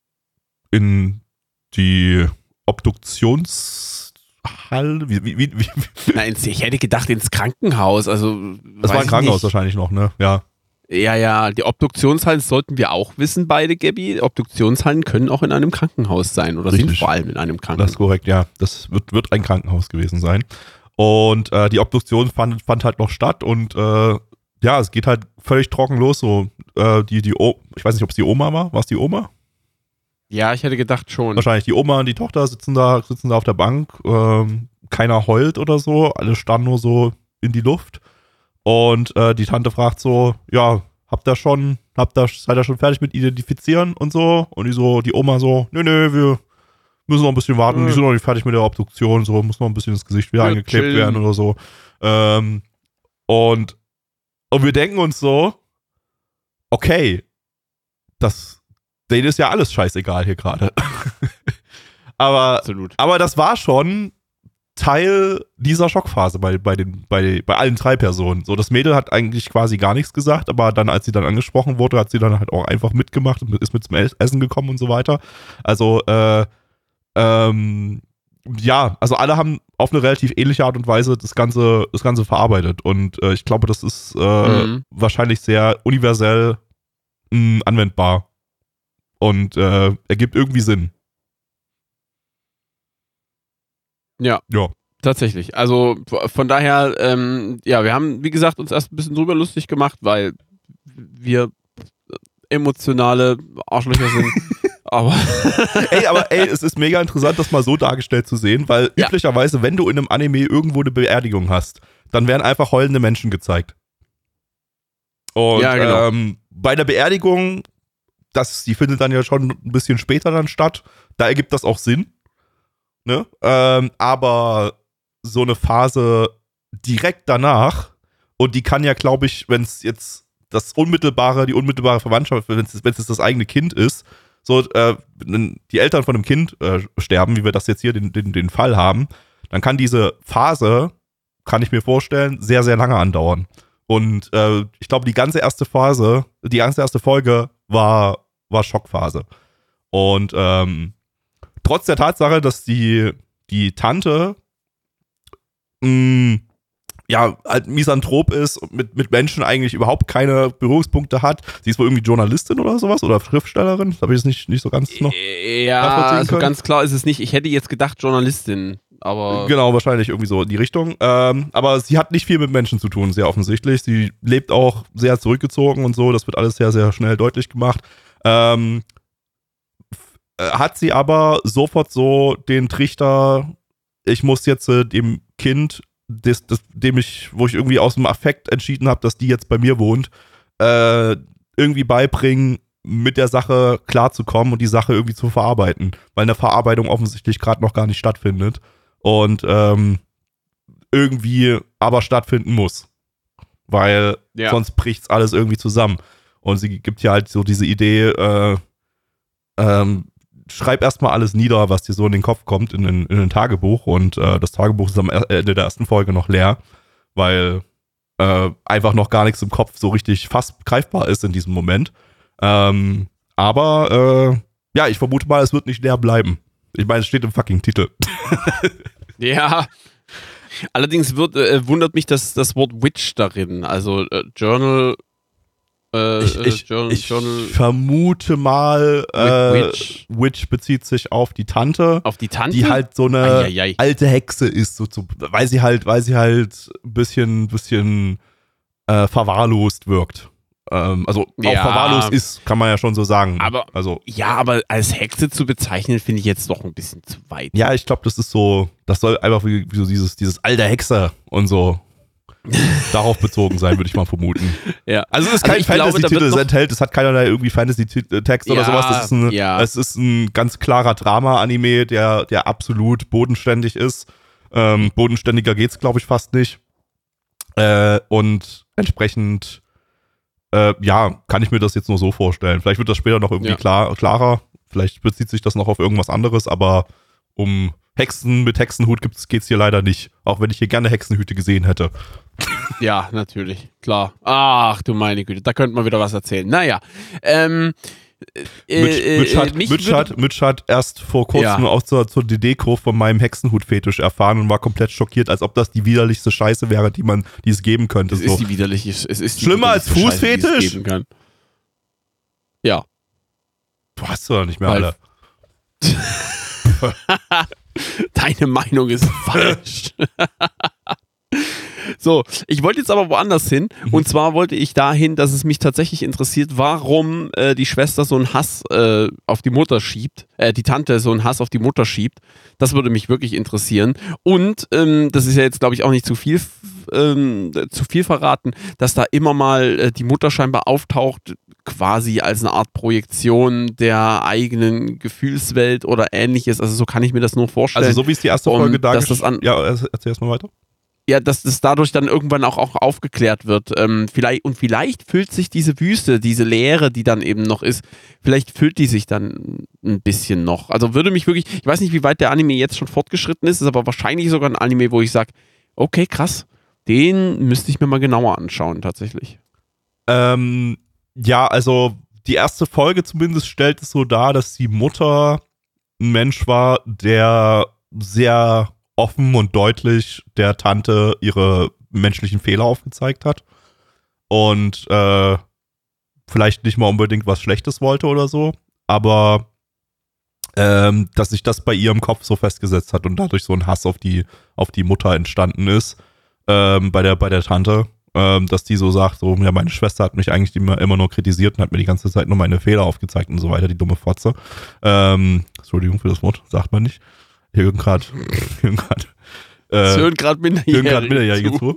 die Obduktionshalle. Nein, ich hätte gedacht ins Krankenhaus. Also, das war ein Krankenhaus wahrscheinlich noch, ne? Ja. Ja, die Obduktionshallen sollten wir auch wissen, beide, Gabby. Obduktionshallen können auch in einem Krankenhaus sein oder sind vor allem in einem Krankenhaus. Das ist korrekt, ja. Das wird ein Krankenhaus gewesen sein. Und die Obduktion fand halt noch statt und es geht halt völlig trocken los. So, ich weiß nicht, ob es die Oma war. War es die Oma? Ja, ich hätte gedacht schon. Wahrscheinlich die Oma und die Tochter sitzen da auf der Bank. Keiner heult oder so. Alle starren nur so in die Luft. Und die Tante fragt so, ja, seid ihr schon fertig mit Identifizieren und so? Und die Oma so, nö, wir müssen noch ein bisschen warten, die sind noch nicht fertig mit der Obduktion, so, muss noch ein bisschen das Gesicht wieder eingeklebt werden oder so. Und wir denken uns so, okay, denen ist ja alles scheißegal hier gerade. Absolut. Aber das war schon Teil dieser Schockphase bei allen drei Personen. So, das Mädel hat eigentlich quasi gar nichts gesagt, aber dann, als sie dann angesprochen wurde, hat sie dann halt auch einfach mitgemacht und ist mit zum Essen gekommen und so weiter. Also, also alle haben auf eine relativ ähnliche Art und Weise das Ganze verarbeitet und ich glaube, das ist wahrscheinlich sehr universell anwendbar und ergibt irgendwie Sinn. Ja, tatsächlich. Also von daher, wir haben, wie gesagt, uns erst ein bisschen drüber lustig gemacht, weil wir emotionale Arschlöcher sind. aber es ist mega interessant, das mal so dargestellt zu sehen, weil üblicherweise, wenn du in einem Anime irgendwo eine Beerdigung hast, dann werden einfach heulende Menschen gezeigt. Und genau. Bei der Beerdigung, die findet dann ja schon ein bisschen später dann statt, da ergibt das auch Sinn. Ne? Aber so eine Phase direkt danach, und die kann ja, glaube ich, wenn es jetzt die unmittelbare Verwandtschaft, wenn es das eigene Kind ist, so die Eltern von einem Kind sterben, wie wir das jetzt hier den Fall haben, dann kann diese Phase, kann ich mir vorstellen, sehr, sehr lange andauern. Und ich glaube, die ganze erste Folge war Schockphase. Und trotz der Tatsache, dass die Tante halt Misanthrop ist und mit Menschen eigentlich überhaupt keine Berührungspunkte hat. Sie ist wohl irgendwie Journalistin oder sowas oder Schriftstellerin. Das habe ich jetzt nicht so ganz noch. Ja, so ganz klar ist es nicht. Ich hätte jetzt gedacht Journalistin, aber. Genau, wahrscheinlich irgendwie so in die Richtung. Aber sie hat nicht viel mit Menschen zu tun, sehr offensichtlich. Sie lebt auch sehr zurückgezogen und so. Das wird alles sehr, sehr schnell deutlich gemacht. Hat sie aber sofort so den Trichter, ich muss jetzt dem Kind, wo ich irgendwie aus dem Affekt entschieden habe, dass die jetzt bei mir wohnt, irgendwie beibringen, mit der Sache klarzukommen und die Sache irgendwie zu verarbeiten, weil eine Verarbeitung offensichtlich gerade noch gar nicht stattfindet und irgendwie aber stattfinden muss, weil sonst bricht's alles irgendwie zusammen. Und sie gibt ja halt so diese Idee, schreib erstmal alles nieder, was dir so in den Kopf kommt, in ein Tagebuch. Und das Tagebuch ist am Ende der ersten Folge noch leer, weil einfach noch gar nichts im Kopf so richtig fast greifbar ist in diesem Moment. Aber ich vermute mal, es wird nicht leer bleiben. Ich meine, es steht im fucking Titel. Ja. Allerdings wundert mich das Wort Witch darin. Also Journal. Ich vermute mal, Witch bezieht sich auf die Tante. Auf die Tante? Die halt so eine alte Hexe ist, weil sie halt ein bisschen verwahrlost wirkt. Also auch verwahrlost ist, kann man ja schon so sagen. Aber als Hexe zu bezeichnen, finde ich jetzt doch ein bisschen zu weit. Ja, ich glaube, das soll einfach wie so dieses alte Hexe und so darauf bezogen sein, würde ich mal vermuten. Ja. Also es ist kein Fantasy-Titel, es enthält, es hat keinerlei irgendwie Fantasy-Text oder sowas. Es ist ein ganz klarer Drama-Anime, der absolut bodenständig ist. Bodenständiger geht's, glaube ich, fast nicht. Und entsprechend kann ich mir das jetzt nur so vorstellen. Vielleicht wird das später noch irgendwie klarer. Vielleicht bezieht sich das noch auf irgendwas anderes, aber um Hexen mit Hexenhut geht's hier leider nicht. Auch wenn ich hier gerne Hexenhüte gesehen hätte. Ja, natürlich, klar. Ach du meine Güte, da könnte man wieder was erzählen. Naja, Mitch hat erst vor kurzem auch zur DD-Kurve von meinem Hexenhut-Fetisch erfahren und war komplett schockiert, als ob das die widerlichste Scheiße wäre, die es geben könnte. Es ist die widerliche. Es ist schlimmer als Fußfetisch? Ja. Du hast doch nicht mehr alle. Deine Meinung ist falsch. So, ich wollte jetzt aber woanders hin. Und zwar wollte ich dahin, dass es mich tatsächlich interessiert, warum die Schwester so einen Hass auf die Mutter schiebt, die Tante so einen Hass auf die Mutter schiebt. Das würde mich wirklich interessieren. Und das ist ja jetzt, glaube ich, auch nicht zu viel verraten, dass da immer mal die Mutter scheinbar auftaucht, quasi als eine Art Projektion der eigenen Gefühlswelt oder ähnliches. Also so kann ich mir das nur vorstellen. Also so wie es die erste Folge dargestellt. Ja, erzähl erst mal weiter. Ja, dass das dadurch dann irgendwann auch aufgeklärt wird. Vielleicht füllt sich diese Wüste, diese Leere, die dann eben noch ist, vielleicht füllt die sich dann ein bisschen noch. Also würde mich wirklich, ich weiß nicht, wie weit der Anime jetzt schon fortgeschritten ist aber wahrscheinlich sogar ein Anime, wo ich sage, okay, krass, den müsste ich mir mal genauer anschauen, tatsächlich. Ja, also die erste Folge zumindest stellt es so dar, dass die Mutter ein Mensch war, der sehr offen und deutlich der Tante ihre menschlichen Fehler aufgezeigt hat und vielleicht nicht mal unbedingt was Schlechtes wollte oder so, aber dass sich das bei ihr im Kopf so festgesetzt hat und dadurch so ein Hass auf die Mutter entstanden ist, bei der Tante, dass die so sagt, so, ja, meine Schwester hat mich eigentlich immer nur kritisiert und hat mir die ganze Zeit nur meine Fehler aufgezeigt und so weiter, die dumme Fotze. Entschuldigung für das Wort, sagt man nicht. Hören gerade Minderjährige zu.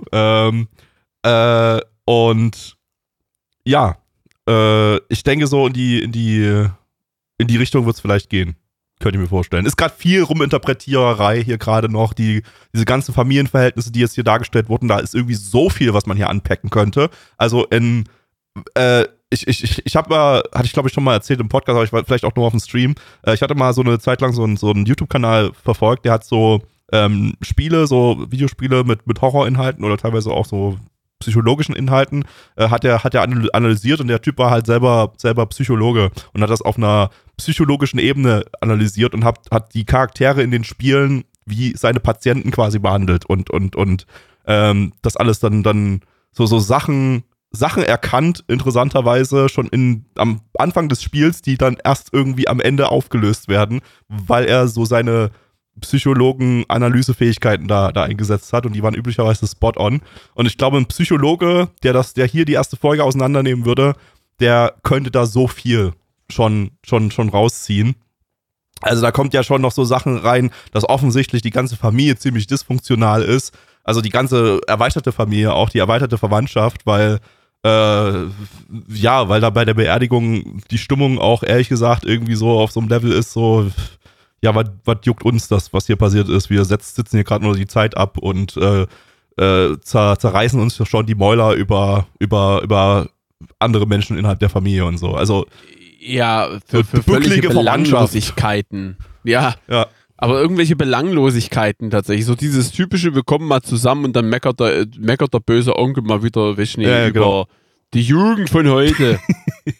Und ja, ich denke so in die Richtung wird es vielleicht gehen. Könnte ich mir vorstellen. Ist gerade viel Ruminterpretiererei hier gerade noch. Diese ganzen Familienverhältnisse, die jetzt hier dargestellt wurden, da ist irgendwie so viel, was man hier anpacken könnte. Also hatte ich glaube ich schon mal erzählt im Podcast, aber ich war vielleicht auch nur auf dem Stream. Ich hatte mal so eine Zeit lang so einen YouTube-Kanal verfolgt, der hat so Videospiele mit Horrorinhalten oder teilweise auch so psychologischen Inhalten, hat er analysiert und der Typ war halt selber Psychologe und hat das auf einer psychologischen Ebene analysiert und hat die Charaktere in den Spielen wie seine Patienten quasi behandelt und das alles dann so Sachen erkannt, interessanterweise schon am Anfang des Spiels, die dann erst irgendwie am Ende aufgelöst werden, weil er so seine Psychologen-Analysefähigkeiten da eingesetzt hat und die waren üblicherweise spot on. Und ich glaube, ein Psychologe, der hier die erste Folge auseinandernehmen würde, der könnte da so viel schon rausziehen. Also da kommt ja schon noch so Sachen rein, dass offensichtlich die ganze Familie ziemlich dysfunktional ist. Also die ganze erweiterte Familie, auch die erweiterte Verwandtschaft, weil da bei der Beerdigung die Stimmung auch ehrlich gesagt irgendwie so auf so einem Level ist, so ja, was juckt uns das, was hier passiert ist? Wir sitzen hier gerade nur die Zeit ab und zerreißen uns schon die Mäuler über andere Menschen innerhalb der Familie und so. Also ja, für völlige Belanglosigkeiten. Ja. Aber irgendwelche Belanglosigkeiten tatsächlich. So dieses typische, wir kommen mal zusammen und dann meckert der böse Onkel mal wieder über die Jugend von heute.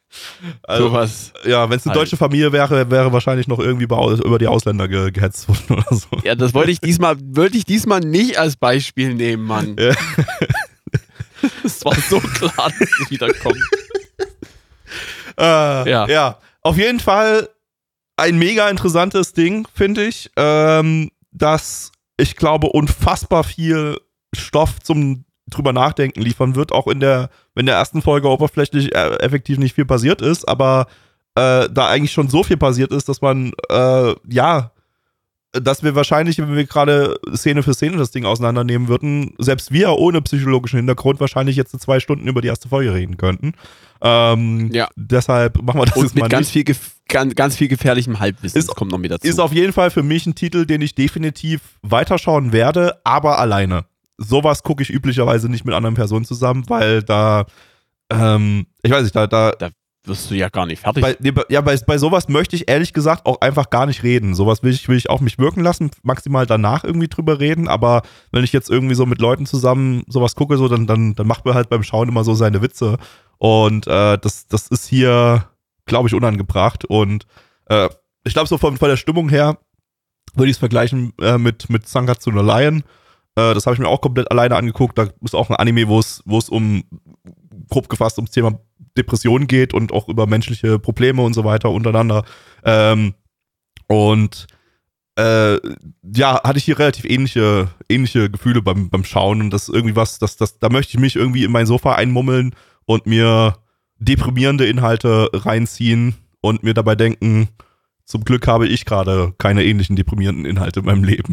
Also, sowas. Ja, wenn es eine deutsche Familie wäre wahrscheinlich noch irgendwie über die Ausländer gehetzt worden oder so. Ja, das wollte ich diesmal nicht als Beispiel nehmen, Mann. Ja. Es war so klar, dass es wieder kommt. Ja, auf jeden Fall ein mega interessantes Ding, finde ich, das, ich glaube, unfassbar viel Stoff zum drüber nachdenken liefern wird, auch wenn der ersten Folge oberflächlich effektiv nicht viel passiert ist, aber da eigentlich schon so viel passiert ist, dass man, dass wir wahrscheinlich, wenn wir gerade Szene für Szene das Ding auseinandernehmen würden, selbst wir ohne psychologischen Hintergrund wahrscheinlich jetzt 2 Stunden über die erste Folge reden könnten. Deshalb machen wir das Und jetzt mit mal ganz nicht. ganz viel gefährlichem Halbwissen. Das kommt noch mit dazu. Ist auf jeden Fall für mich ein Titel, den ich definitiv weiterschauen werde, aber alleine. Sowas gucke ich üblicherweise nicht mit anderen Personen zusammen, weil da, ich weiß nicht, da wirst du ja gar nicht fertig. Bei sowas möchte ich ehrlich gesagt auch einfach gar nicht reden. Sowas will ich auf mich wirken lassen, maximal danach irgendwie drüber reden, aber wenn ich jetzt irgendwie so mit Leuten zusammen sowas gucke, so, dann macht man halt beim Schauen immer so seine Witze. Und das ist hier, glaube ich, unangebracht. Und ich glaube, so von der Stimmung her würde ich es vergleichen mit Sangatsu no Lion. Das habe ich mir auch komplett alleine angeguckt. Da ist auch ein Anime, wo es grob gefasst ums Thema Depressionen geht und auch über menschliche Probleme und so weiter untereinander. Hatte ich hier relativ ähnliche Gefühle beim Schauen und das ist irgendwie was, da möchte ich mich irgendwie in mein Sofa einmummeln und mir deprimierende Inhalte reinziehen und mir dabei denken, zum Glück habe ich gerade keine ähnlichen deprimierenden Inhalte in meinem Leben.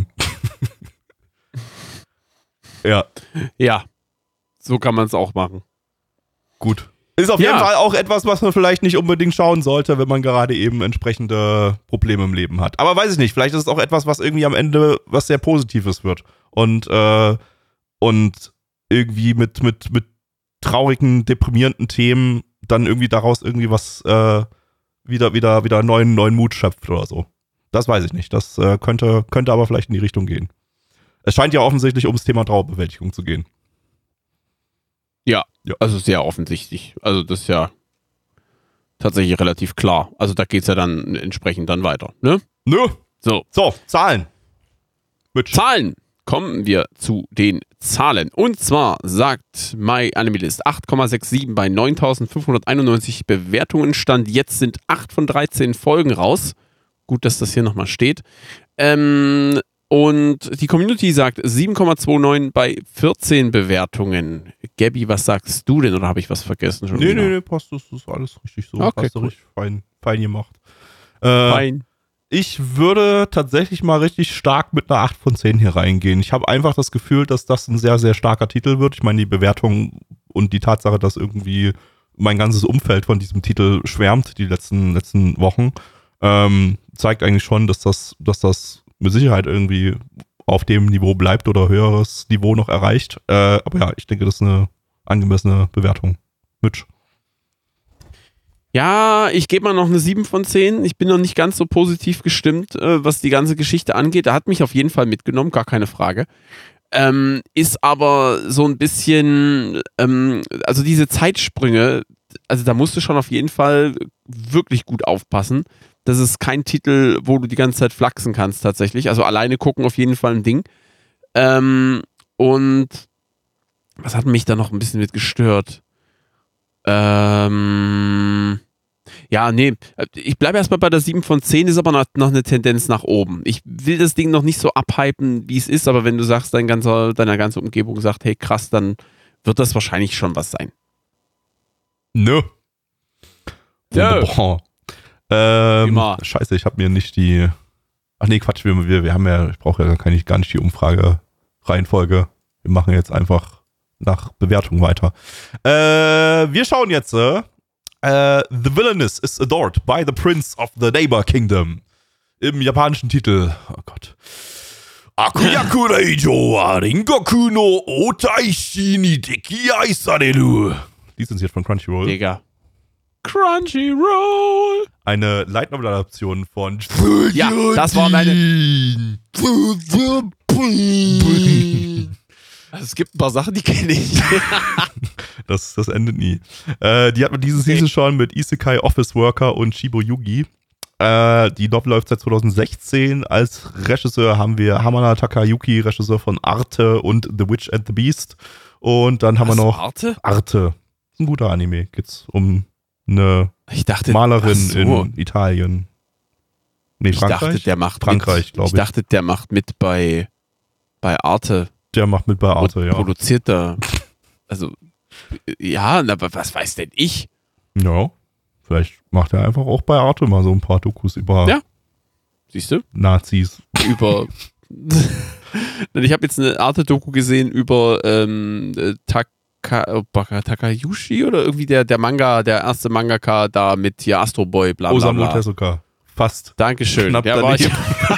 Ja, so kann man es auch machen. Gut. Ist auf jeden Fall auch etwas, was man vielleicht nicht unbedingt schauen sollte, wenn man gerade eben entsprechende Probleme im Leben hat. Aber weiß ich nicht, vielleicht ist es auch etwas, was irgendwie am Ende was sehr Positives wird. Und irgendwie mit traurigen, deprimierenden Themen dann irgendwie daraus irgendwie was wieder neuen Mut schöpft oder so. Das weiß ich nicht. Das könnte aber vielleicht in die Richtung gehen. Es scheint ja offensichtlich ums Thema Trauerbewältigung zu gehen. Ja, also sehr offensichtlich. Also das ist ja tatsächlich relativ klar. Also da geht es ja dann entsprechend dann weiter, ne? Nö. So, Zahlen. Mit Zahlen. Kommen wir zu den Zahlen. Und zwar sagt MyAnimeList 8,67 bei 9.591 Bewertungen. Stand jetzt sind 8 von 13 Folgen raus. Gut, dass das hier nochmal steht. Und die Community sagt 7,29 bei 14 Bewertungen. Gabby, was sagst du denn? Oder habe ich was vergessen? Nee, passt. Das ist alles richtig so. Okay, hast du richtig fein gemacht. Fein. Ich würde tatsächlich mal richtig stark mit einer 8 von 10 hier reingehen. Ich habe einfach das Gefühl, dass das ein sehr, sehr starker Titel wird. Ich meine, die Bewertung und die Tatsache, dass irgendwie mein ganzes Umfeld von diesem Titel schwärmt die letzten Wochen, zeigt eigentlich schon, dass das mit Sicherheit irgendwie auf dem Niveau bleibt oder höheres Niveau noch erreicht. Aber ja, ich denke, das ist eine angemessene Bewertung. Mitch. Ja, ich gebe mal noch eine 7 von 10. Ich bin noch nicht ganz so positiv gestimmt, was die ganze Geschichte angeht. Da hat mich auf jeden Fall mitgenommen, gar keine Frage. Ist aber so ein bisschen, also diese Zeitsprünge, also da musst du schon auf jeden Fall wirklich gut aufpassen. Das ist kein Titel, wo du die ganze Zeit flachsen kannst tatsächlich. Also alleine gucken auf jeden Fall ein Ding. Und was hat mich da noch ein bisschen mit gestört? Ja, nee, ich bleibe erstmal bei der 7 von 10, ist aber noch eine Tendenz nach oben. Ich will das Ding noch nicht so abhypen, wie es ist, aber wenn du sagst, deine ganze Umgebung sagt, hey krass, dann wird das wahrscheinlich schon was sein. Nö. Boah. Scheiße, ich habe mir nicht die... Ach nee, Quatsch, wir haben ja, ich brauche ja gar nicht die Umfrage-Reihenfolge. Wir machen jetzt einfach nach Bewertung weiter. Wir schauen jetzt. The Villainess is adored by the Prince of the Neighbor Kingdom. Im japanischen Titel. Oh Gott. Akuyaku Reijo Ringoku no Otaishi ni Dekiai Sareru. Lizenziert von Crunchyroll. Digga. Crunchyroll. Eine Light Novel Adaption von. Ja, das war meine. Also es gibt ein paar Sachen, die kenne ich. Das endet nie. Die hat man diese Season schon mit Isekai Office Worker und Shibo Yugi. Die Novel läuft seit 2016. Als Regisseur haben wir Hamada Takayuki, Regisseur von Arte und The Witch and the Beast. Und dann haben wir noch Arte. Ein guter Anime. Geht's um eine Malerin in Italien. Nee, Frankreich? Frankreich, glaube ich. Ich dachte, der macht mit bei Arte. Der macht mit bei Arte, ja. Produziert da. Also, ja, aber was weiß denn ich? Ja, vielleicht macht er einfach auch bei Arte mal so ein paar Dokus über Siehst du? Nazis. Über ich habe jetzt eine Arte-Doku gesehen über Takayushi oder irgendwie der Manga, der erste Mangaka da mit hier Astro Boy, bla bla bla. Osamu Tezuka. Fast. Dankeschön. Knapp daneben.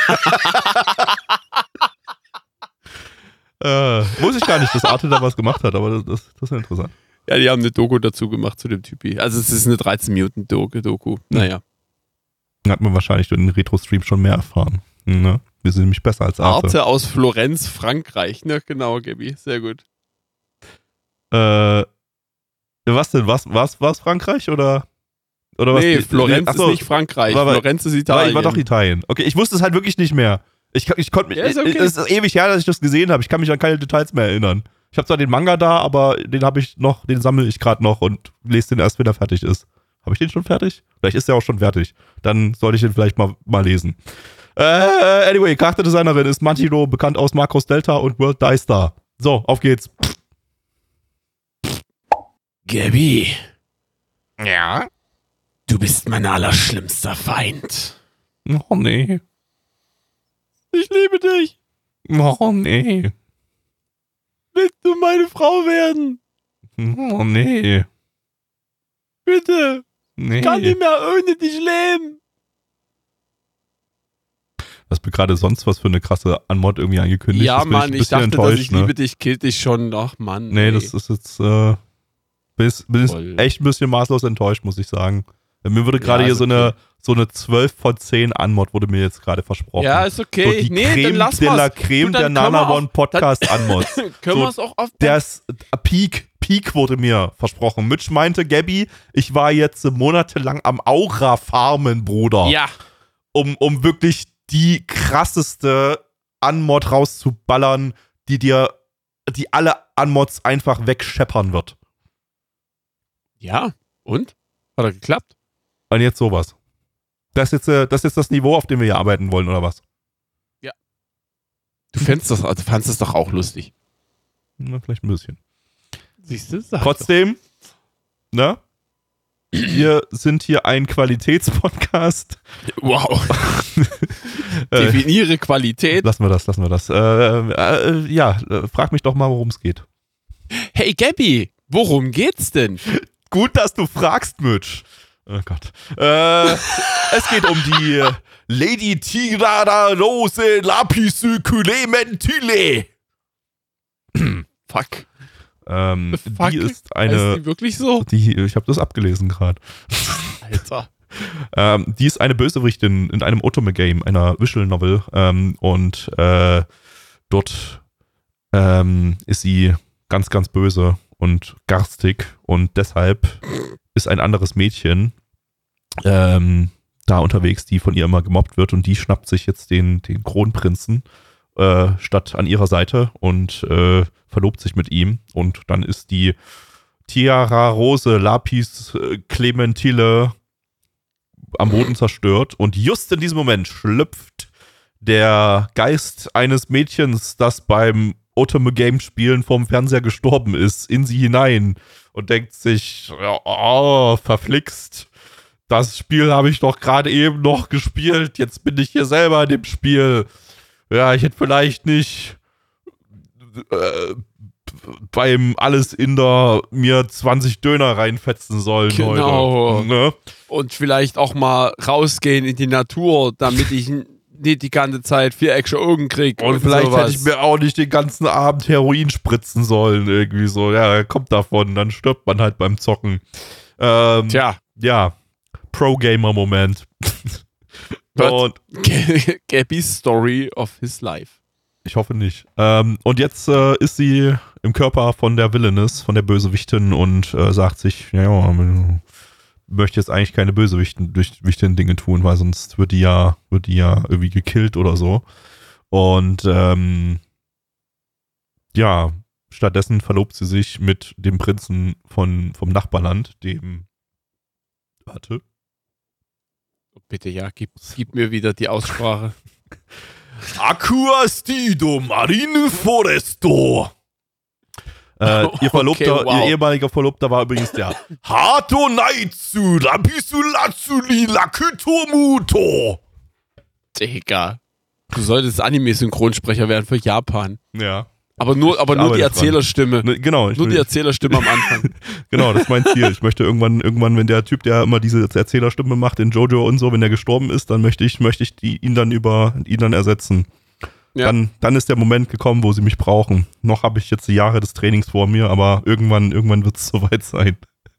Wusste ich gar nicht, dass Arte da was gemacht hat, aber das ist ja interessant. Ja, die haben eine Doku dazu gemacht zu dem Typi. Also es ist eine 13-Minuten-Doku. Naja. Dann hat man wahrscheinlich durch den Retro-Stream schon mehr erfahren. Ne? Wir sind nämlich besser als Arte. Arte aus Florenz, Frankreich. Ne, genau, Gabi. Sehr gut. Was denn? Was Frankreich oder was? Nee, Florenz ist nicht Frankreich. Florenz ist Italien. War doch Italien. Okay, ich wusste es halt wirklich nicht mehr. Ich konnte mich. Ja, ist okay. Es ist ewig her, dass ich das gesehen habe. Ich kann mich an keine Details mehr erinnern. Ich habe zwar den Manga da, aber den sammle ich gerade noch und lese den erst, wenn er fertig ist. Habe ich den schon fertig? Vielleicht ist er auch schon fertig. Dann sollte ich den vielleicht mal lesen. Anyway, Charakterdesignerin ist Manjiro, bekannt aus Macross Delta und World Die Star. So, auf geht's. Gabi. Ja? Du bist mein allerschlimmster Feind. Oh nee. Ich liebe dich. Oh nee. Willst du meine Frau werden? Oh nee. Bitte. Nee. Ich kann nicht mehr ohne dich leben. Hast du gerade sonst was für eine krasse Anmod irgendwie angekündigt? Ja, Mann, ich dachte, dass ich liebe dich, killt dich schon. Ach, Mann. Nee, das ist jetzt bin echt ein bisschen maßlos enttäuscht, muss ich sagen. Mir wurde gerade hier so eine 12 von 10 Anmod wurde mir jetzt gerade versprochen. Ja, ist okay. So die Creme dann lass de la Creme der Nana One Podcast Anmods. Können wir es auch auf... Der ist Peak wurde mir versprochen. Mitch meinte, Gabi, ich war jetzt monatelang am Aura-Farmen, Bruder. Ja. Um wirklich die krasseste Anmod rauszuballern, die alle Anmods einfach wegscheppern wird. Ja, und? Hat er geklappt? Und jetzt sowas. Das ist jetzt das Niveau, auf dem wir hier arbeiten wollen, oder was? Ja. Du fandst es doch auch lustig. Na, vielleicht ein bisschen. Siehst du? Trotzdem, ne? Wir sind hier ein Qualitätspodcast. Wow. Definiere Qualität. Lassen wir das. Frag mich doch mal, worum es geht. Hey Gabi, worum geht's denn? Gut, dass du fragst, Mitch. Oh Gott. Es geht um die Lady Tirada Rose Lapis Mentile. Fuck. Die ist eine. Ist die wirklich so? Ich habe das abgelesen gerade. Alter. Die ist eine Bösewichtin in einem Otome-Game, einer Visual Novel. Und dort ist sie ganz, ganz böse und garstig. Und deshalb ist ein anderes Mädchen da unterwegs, die von ihr immer gemobbt wird. Und die schnappt sich jetzt den Kronprinzen statt an ihrer Seite und verlobt sich mit ihm. Und dann ist die Tiara Rose Lapis Clementile am Boden zerstört. Und just in diesem Moment schlüpft der Geist eines Mädchens, das beim Otome-Game-Spielen vorm Fernseher gestorben ist, in sie hinein und denkt sich, oh, verflixt. Das Spiel habe ich doch gerade eben noch gespielt. Jetzt bin ich hier selber in dem Spiel. Ja, ich hätte vielleicht nicht beim Alles-Inder mir 20 Döner reinfetzen sollen genau. heute. Ne? Und vielleicht auch mal rausgehen in die Natur, damit ich nicht die ganze Zeit viereckige Augen kriege. Und vielleicht hätte ich mir auch nicht den ganzen Abend Heroin spritzen sollen. Irgendwie so. Ja, kommt davon. Dann stirbt man halt beim Zocken. Tja. Ja. Pro-Gamer-Moment. Und Gabby's Story of his life. Ich hoffe nicht. Und jetzt ist sie im Körper von der Villainess, von der Bösewichtin und sagt sich, möchte jetzt eigentlich keine Bösewichtin-Dinge tun, weil sonst wird die ja irgendwie gekillt oder so. Und stattdessen verlobt sie sich mit dem Prinzen vom Nachbarland, dem Warte. Bitte, ja, gib mir wieder die Aussprache. Acquastido Marine Foresto. Ihr ehemaliger Verlobter war übrigens der Hato Naitsu Rabisulatsuli Lakutomuto. Digga. Du solltest Anime-Synchronsprecher werden für Japan. Ja. Aber nur die Erzählerstimme. Genau. Nur die Erzählerstimme am Anfang. Genau, das ist mein Ziel. Ich möchte irgendwann, wenn der Typ, der immer diese Erzählerstimme macht, in Jojo und so, wenn der gestorben ist, dann möchte ich ihn dann ersetzen. Ja. Dann ist der Moment gekommen, wo sie mich brauchen. Noch habe ich jetzt die Jahre des Trainings vor mir, aber irgendwann wird es soweit sein.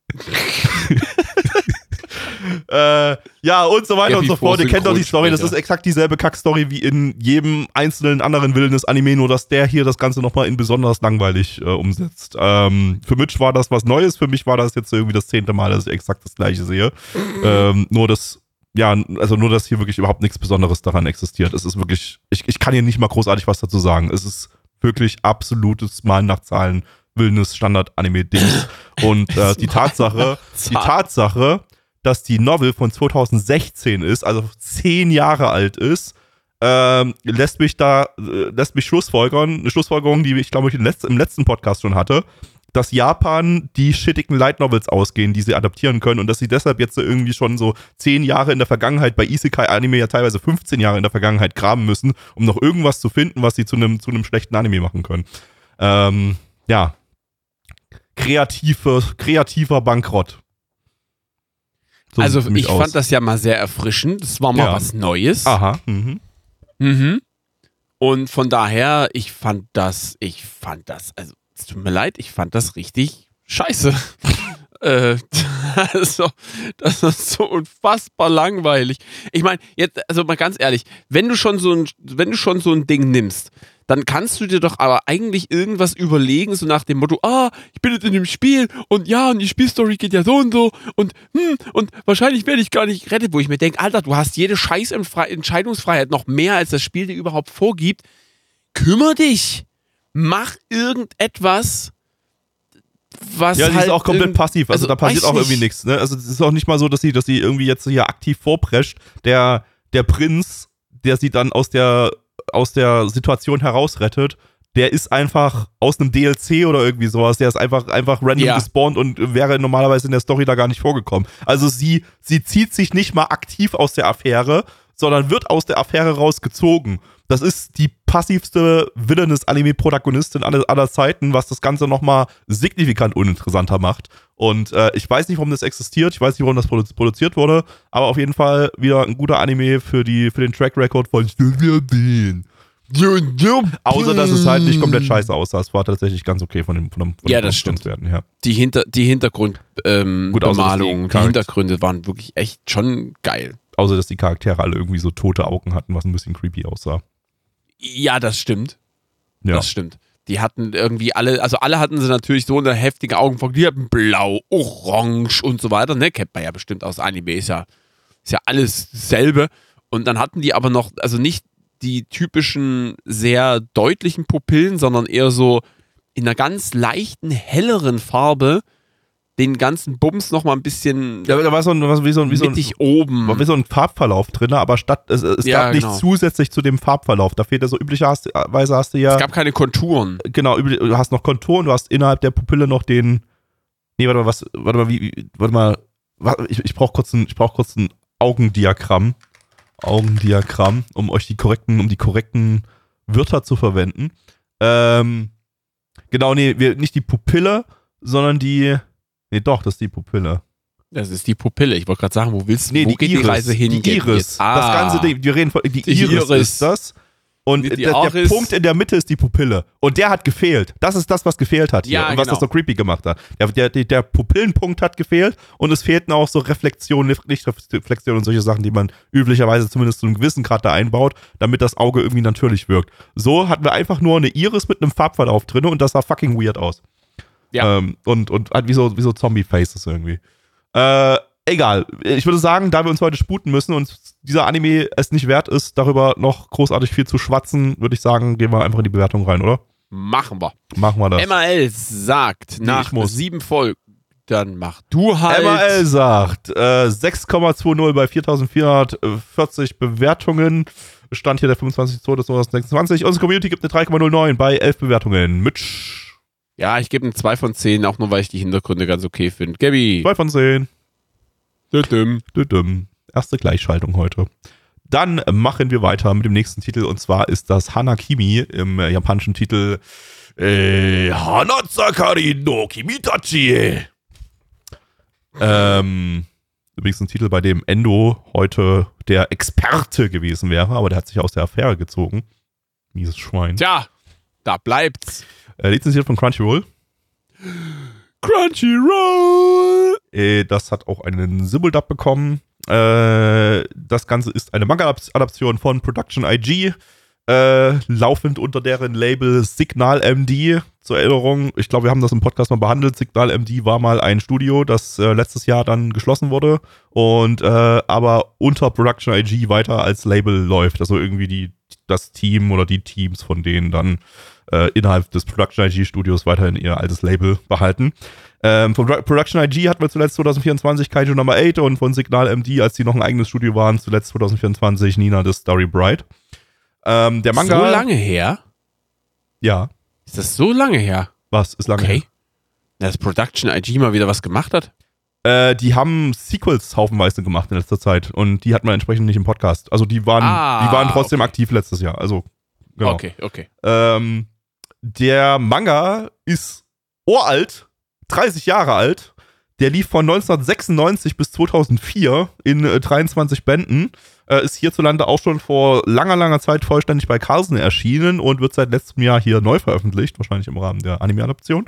Und so weiter und so fort. Ihr kennt doch die Story. Das ist exakt dieselbe Kackstory wie in jedem einzelnen anderen Wildnis-Anime, nur dass der hier das Ganze nochmal in besonders langweilig umsetzt. Für Mitch war das was Neues, für mich war das jetzt irgendwie das 10. Mal, dass ich exakt das Gleiche sehe. Nur dass hier wirklich überhaupt nichts Besonderes daran existiert. Es ist wirklich, ich kann hier nicht mal großartig was dazu sagen. Es ist wirklich absolutes Malen nach Zahlen, Wildnis-Standard-Anime-Dings. Und die Tatsache, dass die Novel von 2016 ist, also 10 Jahre alt ist, lässt mich schlussfolgern, eine Schlussfolgerung, die ich glaube im letzten Podcast schon hatte, dass Japan die shittigen Light Novels ausgehen, die sie adaptieren können und dass sie deshalb jetzt irgendwie schon so 10 Jahre in der Vergangenheit, bei Isekai-Anime ja teilweise 15 Jahre in der Vergangenheit graben müssen, um noch irgendwas zu finden, was sie zu einem schlechten Anime machen können. Kreativer Bankrott. So also ich fand das ja mal sehr erfrischend. Das war mal was Neues. Aha. Und von daher, ich fand das, also es tut mir leid, ich fand das richtig scheiße. Also, das ist so unfassbar langweilig. Ich meine, jetzt, also mal ganz ehrlich, wenn du schon so ein Ding nimmst, dann kannst du dir doch aber eigentlich irgendwas überlegen, so nach dem Motto, ich bin jetzt in dem Spiel und die Spielstory geht ja so und wahrscheinlich werde ich gar nicht gerettet, wo ich mir denke, Alter, du hast jede scheiß Entscheidungsfreiheit, noch mehr als das Spiel dir überhaupt vorgibt. Kümmer dich! Mach irgendetwas, was ja, die halt ist auch komplett passiv, also da passiert auch irgendwie nichts. Ne? Also es ist auch nicht mal so, dass sie irgendwie jetzt hier aktiv vorprescht. Der Prinz, der sie dann aus der Situation herausrettet, der ist einfach aus einem DLC oder irgendwie sowas, der ist einfach random gespawnt und wäre normalerweise in der Story da gar nicht vorgekommen. Also sie zieht sich nicht mal aktiv aus der Affäre, sondern wird aus der Affäre rausgezogen. Das ist die passivste Villainous-Anime-Protagonistin aller Zeiten, was das Ganze nochmal signifikant uninteressanter macht. Und ich weiß nicht, warum das existiert, ich weiß nicht, warum das produziert wurde, aber auf jeden Fall wieder ein guter Anime für den Track Record von außer, dass es halt nicht komplett scheiße aussah. Es war tatsächlich ganz okay von dem ja, das stimmt. Ja. Die Hintergrundbemalung, die Hintergründe waren wirklich echt schon geil. Außer, dass die Charaktere alle irgendwie so tote Augen hatten, was ein bisschen creepy aussah. Ja, das stimmt. Ja. Das stimmt. Die hatten irgendwie alle hatten sie natürlich so eine heftige Augenfarbe, die hatten blau, orange und so weiter, ne? Kennt man ja bestimmt aus Anime, ist ja alles dasselbe. Und dann hatten die aber noch, also nicht die typischen, sehr deutlichen Pupillen, sondern eher so in einer ganz leichten, helleren Farbe den ganzen Bums noch mal ein bisschen da war mittig oben. War wie so ein Farbverlauf drin, aber es gab nicht zusätzlich zu dem Farbverlauf. Da fehlt ja so, üblicherweise hast du ja... Es gab keine Konturen. Genau, du hast noch Konturen, du hast innerhalb der Pupille noch den... Nee, warte mal, ich brauch kurz ein Augendiagramm, um die korrekten Wörter zu verwenden. Genau, nicht die Pupille, sondern die... Nee, doch, das ist die Pupille. Das ist die Pupille. Ich wollte gerade sagen, wo geht die Reise hin? Die Iris. Das ganze Ding, wir reden von, die Iris ist das. Und der Punkt in der Mitte ist die Pupille. Und der hat gefehlt. Das ist das, was gefehlt hat hier. Ja, und was das so creepy gemacht hat. Der Pupillenpunkt hat gefehlt und es fehlten auch so Reflexionen, Lichtreflexionen und solche Sachen, die man üblicherweise zumindest zu einem gewissen Grad da einbaut, damit das Auge irgendwie natürlich wirkt. So hatten wir einfach nur eine Iris mit einem Farbverlauf drin und das sah fucking weird aus. Ja. Und halt wie so Zombie-Faces irgendwie. Egal. Ich würde sagen, da wir uns heute sputen müssen und dieser Anime es nicht wert ist, darüber noch großartig viel zu schwatzen, würde ich sagen, gehen wir einfach in die Bewertung rein, oder? Machen wir das. MAL sagt, nach 7 Folgen, dann mach du halt. MAL sagt, 6,20 bei 4.440 Bewertungen. Stand hier der 25.02.2026. Unsere Community gibt eine 3,09 bei 11 Bewertungen. Mitch. Ja, ich gebe eine 2 von 10, auch nur, weil ich die Hintergründe ganz okay finde. Gabi. 2 von 10. Düdüm. Erste Gleichschaltung heute. Dann machen wir weiter mit dem nächsten Titel und zwar ist das Hanakimi im japanischen Titel Hanazakari no Kimitachi. Übrigens ein Titel, bei dem Endo heute der Experte gewesen wäre, aber der hat sich aus der Affäre gezogen. Mieses Schwein. Tja, da bleibt's. Lizenziert von Crunchyroll. Das hat auch einen Simul-Dub bekommen. Das Ganze ist eine Manga-Adaption von Production IG, laufend unter deren Label Signal MD. Zur Erinnerung, ich glaube, wir haben das im Podcast mal behandelt. Signal MD war mal ein Studio, das letztes Jahr dann geschlossen wurde und aber unter Production IG weiter als Label läuft. Also irgendwie das Team oder die Teams von denen dann innerhalb des Production IG Studios weiterhin ihr altes Label behalten. Von Production IG hatten wir zuletzt 2024 Kaiju Number 8 und von Signal MD, als die noch ein eigenes Studio waren, zuletzt 2024 Nina the Story Bride. Der Manga. So lange her? Ja. Ist das so lange her? Was ist lange her? Dass Production IG mal wieder was gemacht hat? Die haben Sequels haufenweise gemacht in letzter Zeit und die hatten wir entsprechend nicht im Podcast. Also die waren trotzdem aktiv letztes Jahr. Also, genau. Okay. Der Manga ist uralt, 30 Jahre alt. Der lief von 1996 bis 2004 in 23 Bänden. Ist hierzulande auch schon vor langer Zeit vollständig bei Carlsen erschienen und wird seit letztem Jahr hier neu veröffentlicht, wahrscheinlich im Rahmen der Anime-Adaption.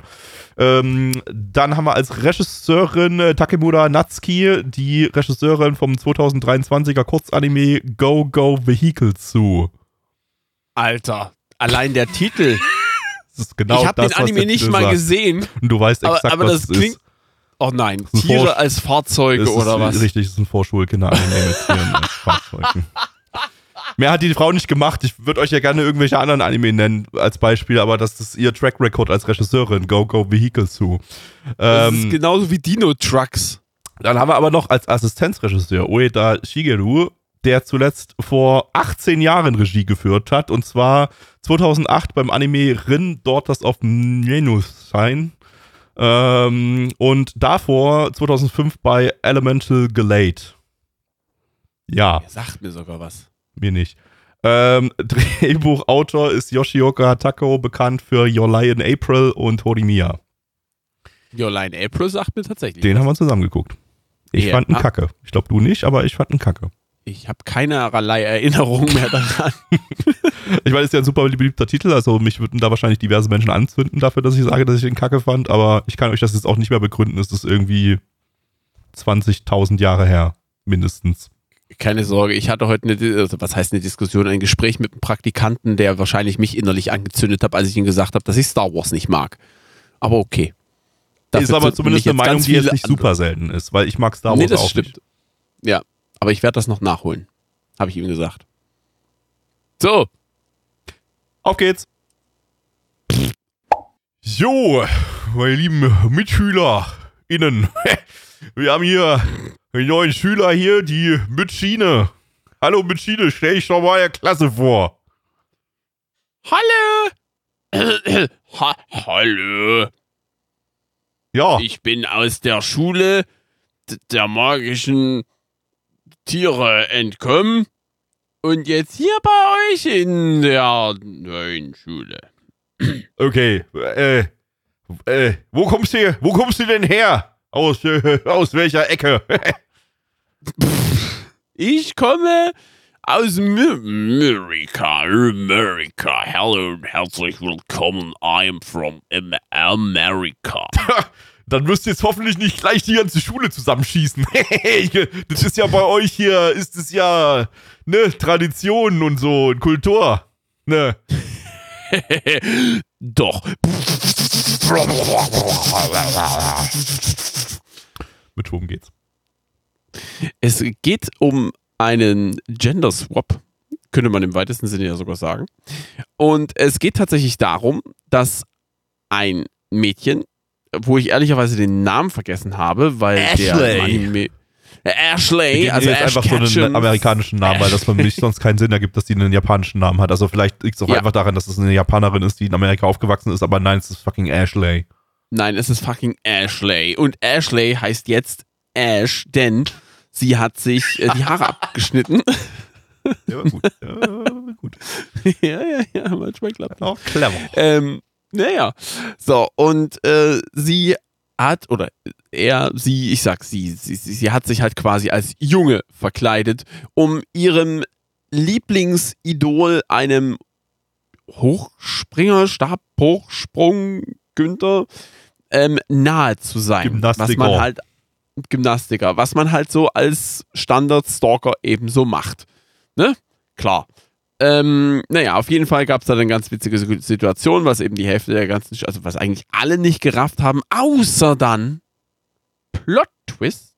Dann haben wir als Regisseurin Takemura Natsuki, die Regisseurin vom 2023er Kurzanime Go Go Vehicle zu. Alter, allein der Titel. Das ist genau ich habe den Anime nicht mal gesehen. Und du weißt exakt, aber was das es klingt. ist. Oh nein, Tiere als Fahrzeuge oder was? Richtig, das ist ein Vorschulkinder-Anime mit Tieren als Fahrzeugen. Mehr hat die Frau nicht gemacht. Ich würde euch ja gerne irgendwelche anderen Anime nennen als Beispiel, aber das ist ihr Track Record als Regisseurin, Go Go Vehicle zu. Das ist genauso wie Dino Trucks. Dann haben wir aber noch als Assistenzregisseur Ueda Shigeru, der zuletzt vor 18 Jahren Regie geführt hat, und zwar 2008 beim Anime Rin Daughters of Nenusine. Und davor 2005 bei Elemental Gelade. Ja. Der sagt mir sogar was. Mir nicht. Drehbuchautor ist Yoshioka Hatako, bekannt für Your Lie in April und Horimiya. Your Lie in April sagt mir tatsächlich. Den haben wir zusammen geguckt. Ich fand ihn kacke. Ich glaube, du nicht, aber ich fand ihn kacke. Ich habe keinerlei Erinnerung mehr daran. Ich meine, es ist ja ein super beliebter Titel, also mich würden da wahrscheinlich diverse Menschen anzünden dafür, dass ich sage, dass ich den kacke fand, aber ich kann euch das jetzt auch nicht mehr begründen. Es ist irgendwie 20.000 Jahre her, mindestens. Keine Sorge, ich hatte heute eine Diskussion, ein Gespräch mit einem Praktikanten, der wahrscheinlich mich innerlich angezündet hat, als ich ihm gesagt habe, dass ich Star Wars nicht mag. Aber okay. Dafür ist aber zumindest eine Meinung, die jetzt nicht super selten ist, weil ich mag Star Wars auch nicht. Ja, aber ich werde das noch nachholen, habe ich ihm gesagt. So. Auf geht's. Jo, meine lieben MitschülerInnen. Wir haben hier einen neuen Schüler hier, die Mitschine. Hallo Mitschine, stell dich doch mal der Klasse vor. Hallo. Hallo. Ja. Ich bin aus der Schule der magischen Tiere entkommen und jetzt hier bei euch in der neuen Schule. Okay, wo kommst du denn her? Aus welcher Ecke? Ich komme aus Amerika. Hello und herzlich willkommen. I am from America. Dann müsst ihr jetzt hoffentlich nicht gleich die ganze Schule zusammenschießen. Das ist ja bei euch hier, ist es ja, ne, Tradition und so und Kultur. Ne. Doch. Mit worum geht's? Es geht um einen Gender Swap, könnte man im weitesten Sinne ja sogar sagen. Und es geht tatsächlich darum, dass ein Mädchen, wo ich ehrlicherweise den Namen vergessen habe, weil der Anime Ashley, also Ash einfach Ketchum, so einen amerikanischen Namen, weil das für mich sonst keinen Sinn ergibt, dass die einen japanischen Namen hat. Also vielleicht liegt es auch einfach daran, dass es eine Japanerin ist, die in Amerika aufgewachsen ist, aber nein, es ist fucking Ashley. Nein, es ist fucking Ashley. Und Ashley heißt jetzt Ash, denn sie hat sich die Haare abgeschnitten. Ja, gut. Gut. Ja, manchmal klappt das. Auch clever. Naja, so, und sie hat, oder er, sie, ich sag sie hat sich halt quasi als Junge verkleidet, um ihrem Lieblingsidol, einem Hochspringer, Stabhochsprung, Günther, nahe zu sein. Gymnastiker, was man halt so als Standard-Stalker ebenso macht. Ne? Klar. Naja, auf jeden Fall gab es da eine ganz witzige Situation, was eben die Hälfte der ganzen, also was eigentlich alle nicht gerafft haben, außer dann Plot-Twist,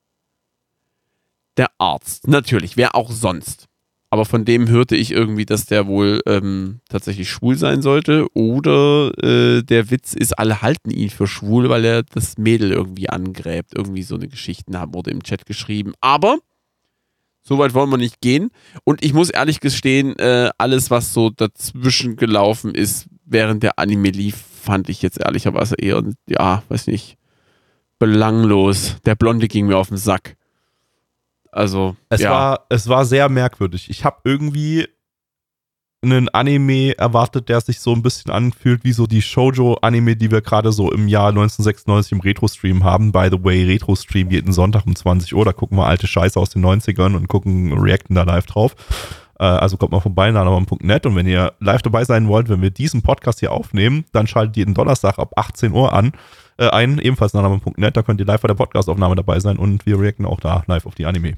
der Arzt. Natürlich, wer auch sonst. Aber von dem hörte ich irgendwie, dass der wohl tatsächlich schwul sein sollte. Oder der Witz ist, alle halten ihn für schwul, weil er das Mädel irgendwie angräbt. Irgendwie so eine Geschichte wurde im Chat geschrieben. Aber so weit wollen wir nicht gehen. Und ich muss ehrlich gestehen, alles, was so dazwischen gelaufen ist, während der Anime lief, fand ich jetzt ehrlicherweise eher, ja, weiß nicht, belanglos. Der Blonde ging mir auf den Sack. Also, es war sehr merkwürdig. Ich habe irgendwie einen Anime erwartet, der sich so ein bisschen anfühlt wie so die Shoujo-Anime, die wir gerade so im Jahr 1996 im Retro-Stream haben. By the way, Retro-Stream jeden Sonntag um 20 Uhr. Da gucken wir alte Scheiße aus den 90ern und reacten da live drauf. Also kommt mal vorbei, nanamam.net. Und wenn ihr live dabei sein wollt, wenn wir diesen Podcast hier aufnehmen, dann schaltet jeden Donnerstag ab 18 Uhr ein, ebenfalls nanamam.net. Da könnt ihr live bei der Podcastaufnahme dabei sein und wir reacten auch da live auf die Anime.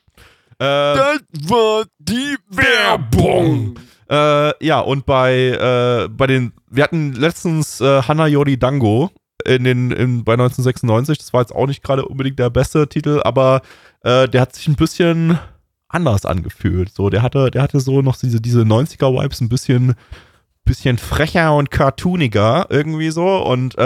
Das war die Werbung. Ja, und wir hatten letztens Hana Yori Dango bei 1996, das war jetzt auch nicht gerade unbedingt der beste Titel, aber der hat sich ein bisschen anders angefühlt. So, der hatte so noch diese 90er-Vibes, ein bisschen frecher und cartooniger irgendwie so. Und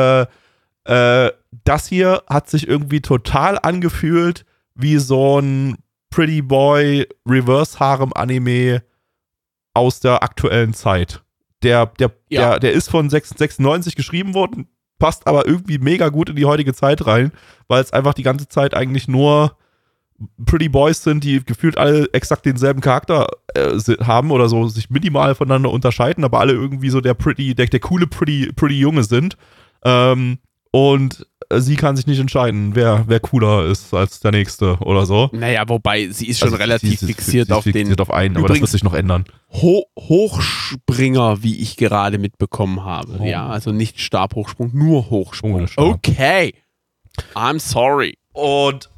das hier hat sich irgendwie total angefühlt wie so ein Pretty Boy Reverse Harem Anime aus der aktuellen Zeit. Der ist von 96 geschrieben worden, passt aber irgendwie mega gut in die heutige Zeit rein, weil es einfach die ganze Zeit eigentlich nur Pretty Boys sind, die gefühlt alle exakt denselben Charakter haben oder so sich minimal voneinander unterscheiden, aber alle irgendwie so der coole Pretty Junge sind. Und sie kann sich nicht entscheiden, wer cooler ist als der Nächste oder so. Naja, wobei sie ist schon relativ fixiert auf einen, aber das wird sich noch ändern. Hochspringer, wie ich gerade mitbekommen habe. Oh. Ja, also nicht Stabhochsprung, nur Hochsprung. Okay. I'm sorry. Und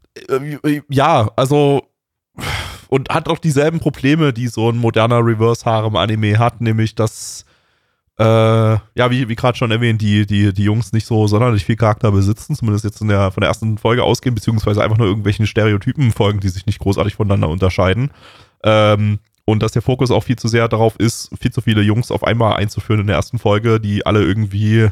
ja, also und hat auch dieselben Probleme, die so ein moderner Reverse-Harem-Anime hat, nämlich dass wie gerade schon erwähnt, die Jungs nicht so sonderlich viel Charakter besitzen, zumindest jetzt von der ersten Folge ausgehen, beziehungsweise einfach nur irgendwelchen Stereotypen folgen, die sich nicht großartig voneinander unterscheiden. Und dass der Fokus auch viel zu sehr darauf ist, viel zu viele Jungs auf einmal einzuführen in der ersten Folge, die alle irgendwie,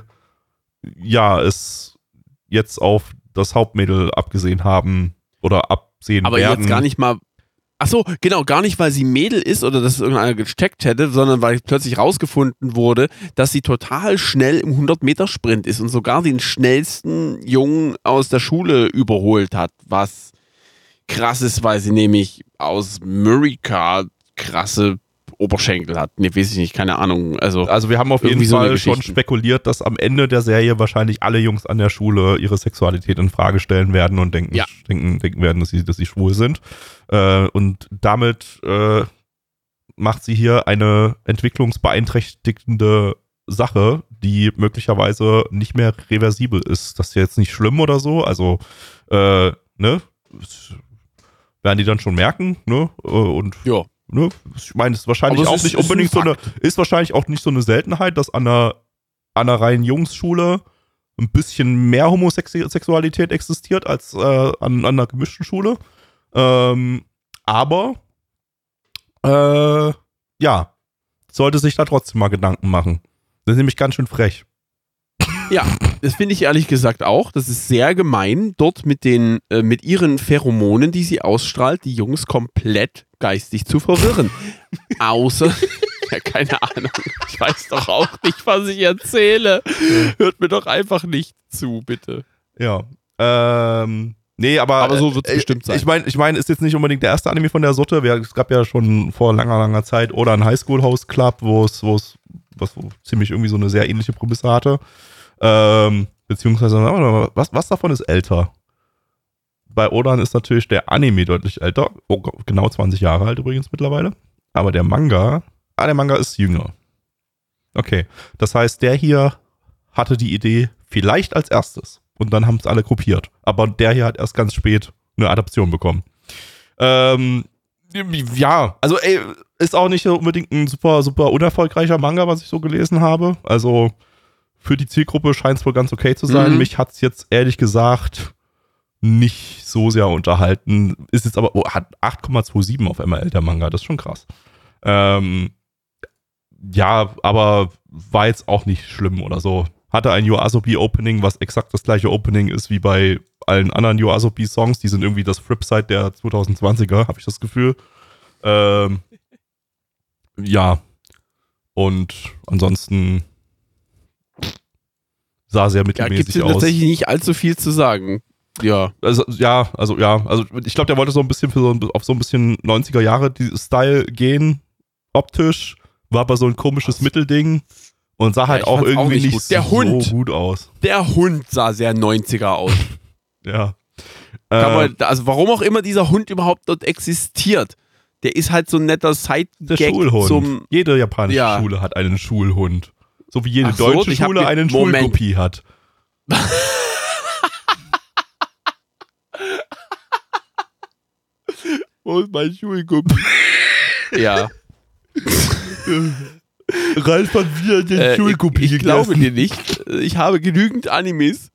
es jetzt auf das Hauptmädel abgesehen haben oder absehen aber werden. Jetzt gar nicht mal. Achso, genau, gar nicht, weil sie Mädel ist oder dass irgendeiner gesteckt hätte, sondern weil plötzlich rausgefunden wurde, dass sie total schnell im 100-Meter-Sprint ist und sogar den schnellsten Jungen aus der Schule überholt hat, was krass ist, weil sie nämlich aus Amerika krasse Oberschenkel hat. Ne, weiß ich nicht, keine Ahnung. Also wir haben auf jeden so Fall schon spekuliert, dass am Ende der Serie wahrscheinlich alle Jungs an der Schule ihre Sexualität in Frage stellen werden und denken werden, dass sie schwul sind. Und damit macht sie hier eine entwicklungsbeeinträchtigende Sache, die möglicherweise nicht mehr reversibel ist. Das ist jetzt nicht schlimm oder so, also ne? Werden die dann schon merken, ne? Und ja. Ne? Ich meine, es ist wahrscheinlich auch nicht unbedingt ist wahrscheinlich auch nicht so eine Seltenheit, dass an einer reinen Jungsschule ein bisschen mehr Homosexualität existiert als an einer gemischten Schule. Aber ja, sollte sich da trotzdem mal Gedanken machen. Das ist nämlich ganz schön frech. Ja, das finde ich ehrlich gesagt auch. Das ist sehr gemein, dort mit ihren Pheromonen, die sie ausstrahlt, die Jungs komplett geistig zu verwirren. Außer, ja, keine Ahnung, ich weiß doch auch nicht, was ich erzähle. Hört mir doch einfach nicht zu, bitte. Ja, nee, aber so wird es bestimmt sein. Ich meine, ist jetzt nicht unbedingt der erste Anime von der Sorte. Es gab ja schon vor langer Zeit oder ein Highschool Host Club, wo ziemlich irgendwie so eine sehr ähnliche Prämisse hatte. Beziehungsweise, was davon ist älter? Bei Odan ist natürlich der Anime deutlich älter. Oh, genau 20 Jahre alt übrigens mittlerweile. Aber der Manga ist jünger. Okay, das heißt, der hier hatte die Idee vielleicht als erstes. Und dann haben es alle kopiert. Aber der hier hat erst ganz spät eine Adaption bekommen. Ja, also ist auch nicht unbedingt ein super, super unerfolgreicher Manga, was ich so gelesen habe. Also für die Zielgruppe scheint es wohl ganz okay zu sein. Mich hat es jetzt ehrlich gesagt nicht so sehr unterhalten. Ist jetzt aber, hat 8,27 auf MRL der Manga, das ist schon krass. Ja, aber war jetzt auch nicht schlimm oder so. Hatte ein YOASOBI-Opening, was exakt das gleiche Opening ist wie bei allen anderen YOASOBI-Songs. Die sind irgendwie das Flipside der 2020er, habe ich das Gefühl. Ja. Und ansonsten sah sehr mittelmäßig aus. Gibt es tatsächlich nicht allzu viel zu sagen. Ja. Also ich glaube, der wollte so ein bisschen auf so ein bisschen 90er Jahre Style gehen, optisch. War aber so ein komisches Mittelding und sah halt auch irgendwie auch nicht so gut aus. Der Hund sah sehr 90er aus. Ja. Also warum auch immer dieser Hund überhaupt dort existiert. Der ist halt so ein netter Side-Gag. Der Schulhund. Jede japanische Schule hat einen Schulhund. So wie jede deutsche Schule einen Schulguppi hat. Wo ist mein Schulguppi? Ja. Ralf hat wieder den Schulguppi gegessen. Ich glaube dir nicht. Ich habe genügend Animes.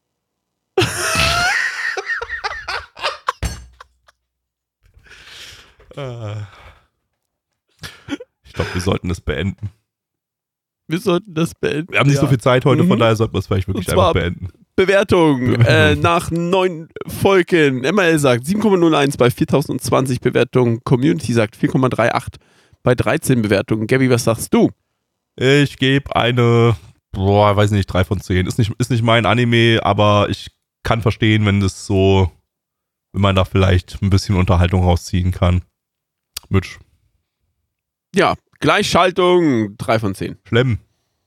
Ich glaube, wir sollten das beenden. Wir haben nicht so viel Zeit heute, von daher sollten wir es vielleicht wirklich einfach beenden. Bewertung nach 9 Folgen. MRL sagt 7,01 bei 4020 Bewertungen. Community sagt 4,38 bei 13 Bewertungen. Gabby, was sagst du? Ich gebe eine, weiß nicht, 3 von 10. Ist nicht mein Anime, aber ich kann verstehen, wenn man da vielleicht ein bisschen Unterhaltung rausziehen kann. Mitch. Ja, Gleichschaltung, 3 von 10. Schlimm.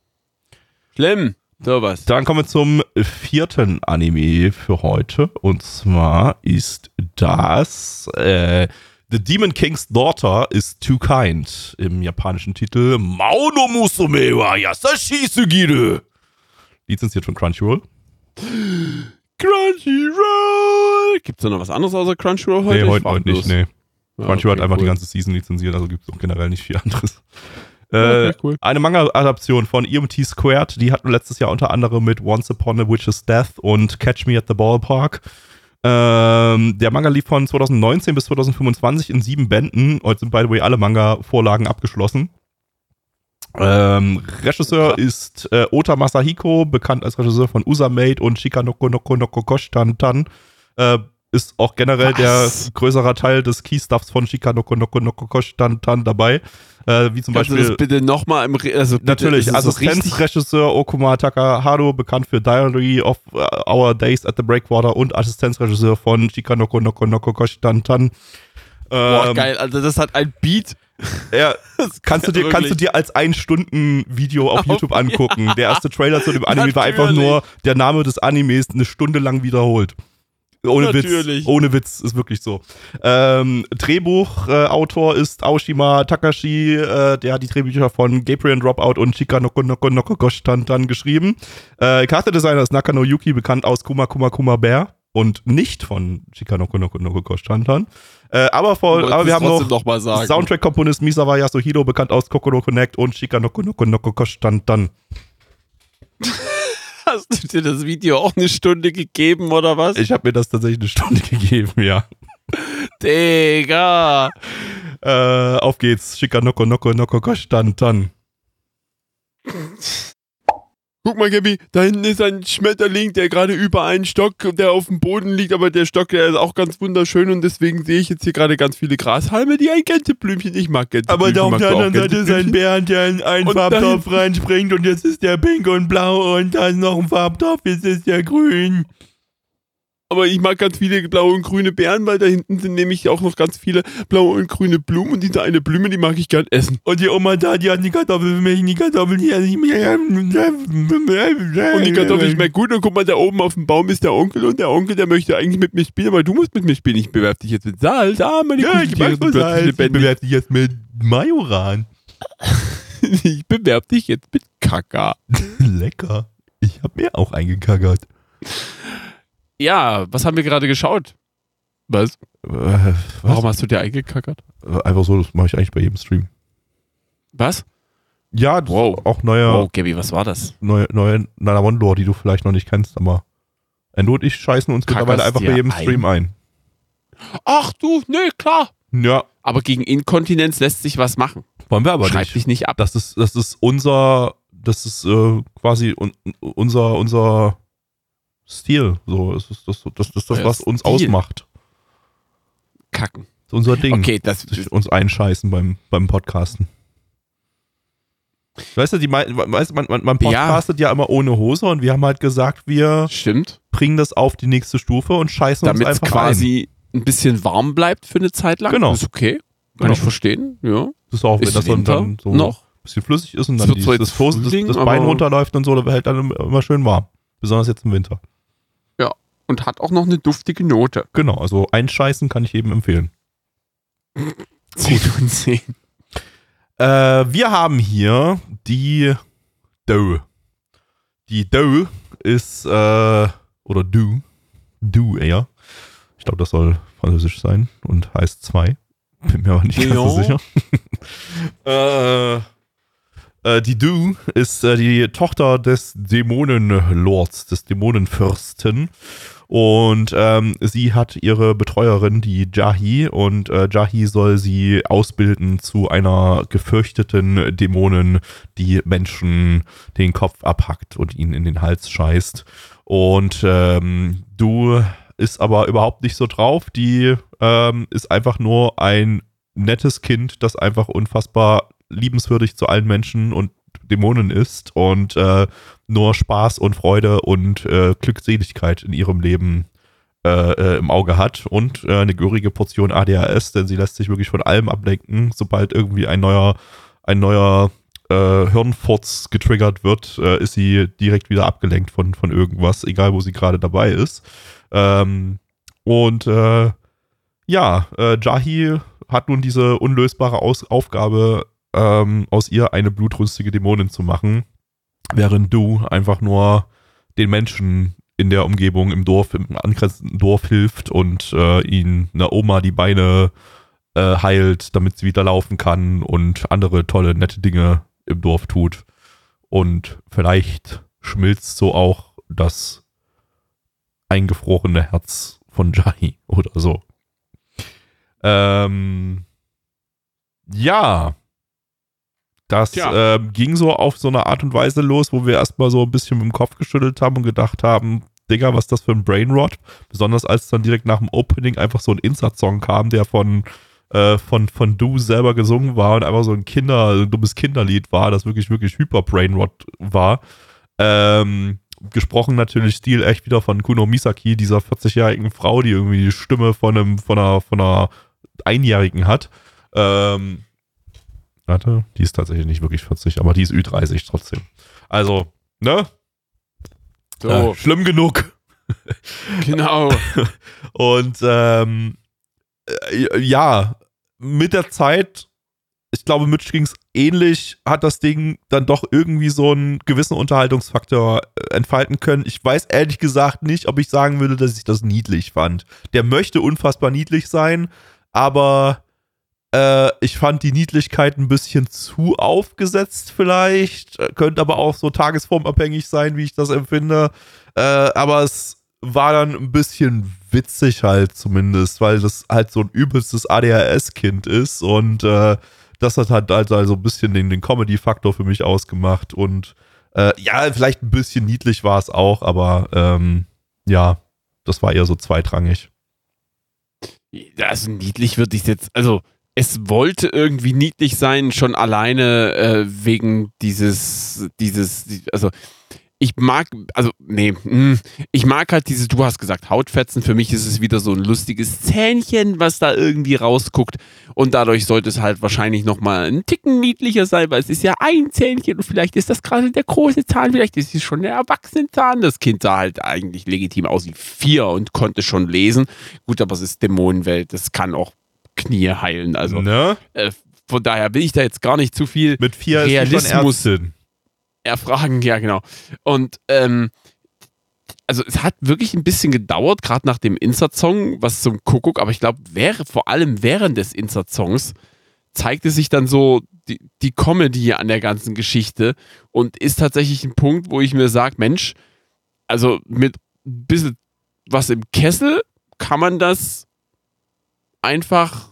Sowas. Dann kommen wir zum 4. Anime für heute. Und zwar ist das The Demon King's Daughter is Too Kind. Im japanischen Titel Mao no Musume wa Yasashi Sugire. Lizenziert von Crunchyroll. Gibt es da noch was anderes außer Crunchyroll heute? Nee, heute nicht, nee. Crunchyroll hat einfach die ganze Season lizenziert, also gibt es auch generell nicht viel anderes. Cool. Eine Manga-Adaption von EMT Squared, die hatten wir letztes Jahr unter anderem mit Once Upon a Witch's Death und Catch Me at the Ballpark. Der Manga lief von 2019 bis 2025 in 7 Bänden. Heute sind, by the way, alle Manga-Vorlagen abgeschlossen. Regisseur ist Ota Masahiko, bekannt als Regisseur von Usamate und Shikanoko no Koshtan. Ist auch generell der größere Teil des Key-Stuffs von Shikanoko no Koshtan dabei. Wie zum Beispiel. Das bitte nochmal natürlich, Assistenzregisseur Okuma Takahado, bekannt für Diary of Our Days at the Breakwater und Assistenzregisseur von Shikanoko no Koshtan. Boah, geil, also das hat ein Beat. Ja, kannst du dir als 1-Stunden-Video auf YouTube angucken. Der erste Trailer zu dem Anime war einfach nur der Name des Animes eine Stunde lang wiederholt. Ohne Witz, ist wirklich so. Drehbuchautor ist Aoshima Takashi, der hat die Drehbücher von Gabriel Dropout und Chika no Gosh Tantan geschrieben. Charakterdesigner ist Nakano Yuki, bekannt aus Kuma Kuma Kuma Bear und nicht von Chika no Gosh Tantan. Aber wir haben noch Soundtrack-Komponist Misawa Yasuhiro, bekannt aus Kokoro Connect und Chika no Gosh Tantan. Hast du dir das Video auch eine Stunde gegeben, oder was? Ich habe mir das tatsächlich eine Stunde gegeben, ja. Digga. Auf geht's. Shikanoko Gosh Tantan. Guck mal, Gabi, da hinten ist ein Schmetterling, der gerade über einen Stock, der auf dem Boden liegt, aber der Stock, der ist auch ganz wunderschön und deswegen sehe ich jetzt hier gerade ganz viele Grashalme, die ein Gänseblümchen, ich mag Gänseblümchen. Aber da auf der anderen Seite ist ein Bär, der in einen Farbtopf reinspringt und jetzt ist der pink und blau und da ist noch ein Farbtopf, jetzt ist der grün. Aber ich mag ganz viele blaue und grüne Beeren, weil da hinten sind nämlich auch noch ganz viele blaue und grüne Blumen und diese eine Blume, die mag ich gern essen. Und die Oma da, die hat die Kartoffel für mich, die Kartoffel hier nicht mehr. Und die Kartoffel schmeckt gut und guck mal, da oben auf dem Baum ist der Onkel und der Onkel, der möchte eigentlich mit mir spielen, aber du musst mit mir spielen. Ich bewerf dich jetzt mit Salz. Meine ich bewerf dich jetzt mit Majoran. Ich bewerf dich jetzt mit Kaka. Lecker. Ich hab mir auch eingekackert. Ja, was haben wir gerade geschaut? Was? Warum hast du dir eingekackert? Einfach so, das mache ich eigentlich bei jedem Stream. Was? Ja, auch neuer. Oh, Gabi, was war das? Neue Nana One-Lore, die du vielleicht noch nicht kennst, aber Endo und ich scheißen uns mittlerweile einfach bei jedem Stream ein. Ach du, nee, klar. Ja. Aber gegen Inkontinenz lässt sich was machen. Wollen wir aber nicht. Schreib dich nicht ab. Das ist quasi unser Stil, so, das ist das, was uns Stil ausmacht. Kacken. Das ist unser Ding. Okay, uns einscheißen beim Podcasten. Weißt du, man podcastet ja immer ohne Hose und wir haben halt gesagt, wir bringen das auf die nächste Stufe und scheißen uns einfach damit es quasi ein bisschen warm bleibt für eine Zeit lang. Genau. Das ist okay. Kann ich verstehen, ja. Das ist auch, wenn das dann so noch ein bisschen flüssig ist und dann das Bein runterläuft und so, da hält dann immer schön warm. Besonders jetzt im Winter. Und hat auch noch eine duftige Note. Genau, also einscheißen kann ich jedem empfehlen. 10 von 10. Wir haben hier die Dough. Die Dough ist, oder Du eher. Ich glaube, das soll französisch sein und heißt 2. Bin mir aber nicht ganz so sicher. Die Du ist die Tochter des Dämonenlords, des Dämonenfürsten. Und sie hat ihre Betreuerin, die Jahi, und Jahi soll sie ausbilden zu einer gefürchteten Dämonin, die Menschen den Kopf abhackt und ihnen in den Hals scheißt. Und Du ist aber überhaupt nicht so drauf. Die ist einfach nur ein nettes Kind, das einfach unfassbar liebenswürdig zu allen Menschen und Dämonen ist und nur Spaß und Freude und Glückseligkeit in ihrem Leben im Auge hat und eine gehörige Portion ADHS, denn sie lässt sich wirklich von allem ablenken. Sobald irgendwie ein neuer Hirnfurz getriggert wird, ist sie direkt wieder abgelenkt von irgendwas, egal wo sie gerade dabei ist. Jahi hat nun diese unlösbare Aufgabe, aus ihr eine blutrünstige Dämonin zu machen, während Du einfach nur den Menschen in der Umgebung, im angrenzenden Dorf hilft und ihnen einer Oma die Beine heilt, damit sie wieder laufen kann und andere tolle, nette Dinge im Dorf tut. Und vielleicht schmilzt so auch das eingefrorene Herz von Jahi oder so. Das ging so auf so eine Art und Weise los, wo wir erstmal so ein bisschen mit dem Kopf geschüttelt haben und gedacht haben, Digga, was ist das für ein Brainrot? Besonders als dann direkt nach dem Opening einfach so ein Insert-Song kam, der von Du selber gesungen war und einfach so ein dummes Kinderlied war, das wirklich, wirklich hyper-Brainrot war. Gesprochen natürlich Stil echt wieder von Kuno Misaki, dieser 40-jährigen Frau, die irgendwie die Stimme von einer Einjährigen hat. Warte, die ist tatsächlich nicht wirklich 40, aber die ist Ü30 trotzdem. Also, ne? So. Schlimm genug. Genau. Und ja, mit der Zeit, ich glaube, Mitch ging es ähnlich, hat das Ding dann doch irgendwie so einen gewissen Unterhaltungsfaktor entfalten können. Ich weiß ehrlich gesagt nicht, ob ich sagen würde, dass ich das niedlich fand. Der möchte unfassbar niedlich sein, aber ich fand die Niedlichkeit ein bisschen zu aufgesetzt vielleicht. Könnte aber auch so tagesformabhängig sein, wie ich das empfinde. Aber es war dann ein bisschen witzig halt zumindest, weil das halt so ein übelstes ADHS-Kind ist und das hat halt also ein bisschen den Comedy-Faktor für mich ausgemacht und ja, vielleicht ein bisschen niedlich war es auch, aber ja, das war eher so zweitrangig. Also niedlich würde ich jetzt, also es wollte irgendwie niedlich sein, schon alleine wegen also ich mag halt du hast gesagt, Hautfetzen, für mich ist es wieder so ein lustiges Zähnchen, was da irgendwie rausguckt und dadurch sollte es halt wahrscheinlich nochmal einen Ticken niedlicher sein, weil es ist ja ein Zähnchen und vielleicht ist das gerade der große Zahn, vielleicht ist es schon der Erwachsenenzahn. Das Kind sah halt eigentlich legitim aus wie 4 und konnte schon lesen. Gut, aber es ist Dämonenwelt, das kann auch Knie heilen, also Ne? Von daher will ich da jetzt gar nicht zu viel Mit 4 Realismus ist die schon erfragen, ja genau. Und also es hat wirklich ein bisschen gedauert, gerade nach dem Insert-Song, was zum Kuckuck, aber ich glaube, vor allem während des Insert-Songs zeigte sich dann so die Comedy an der ganzen Geschichte und ist tatsächlich ein Punkt, wo ich mir sage, Mensch, also mit ein bisschen was im Kessel kann man das einfach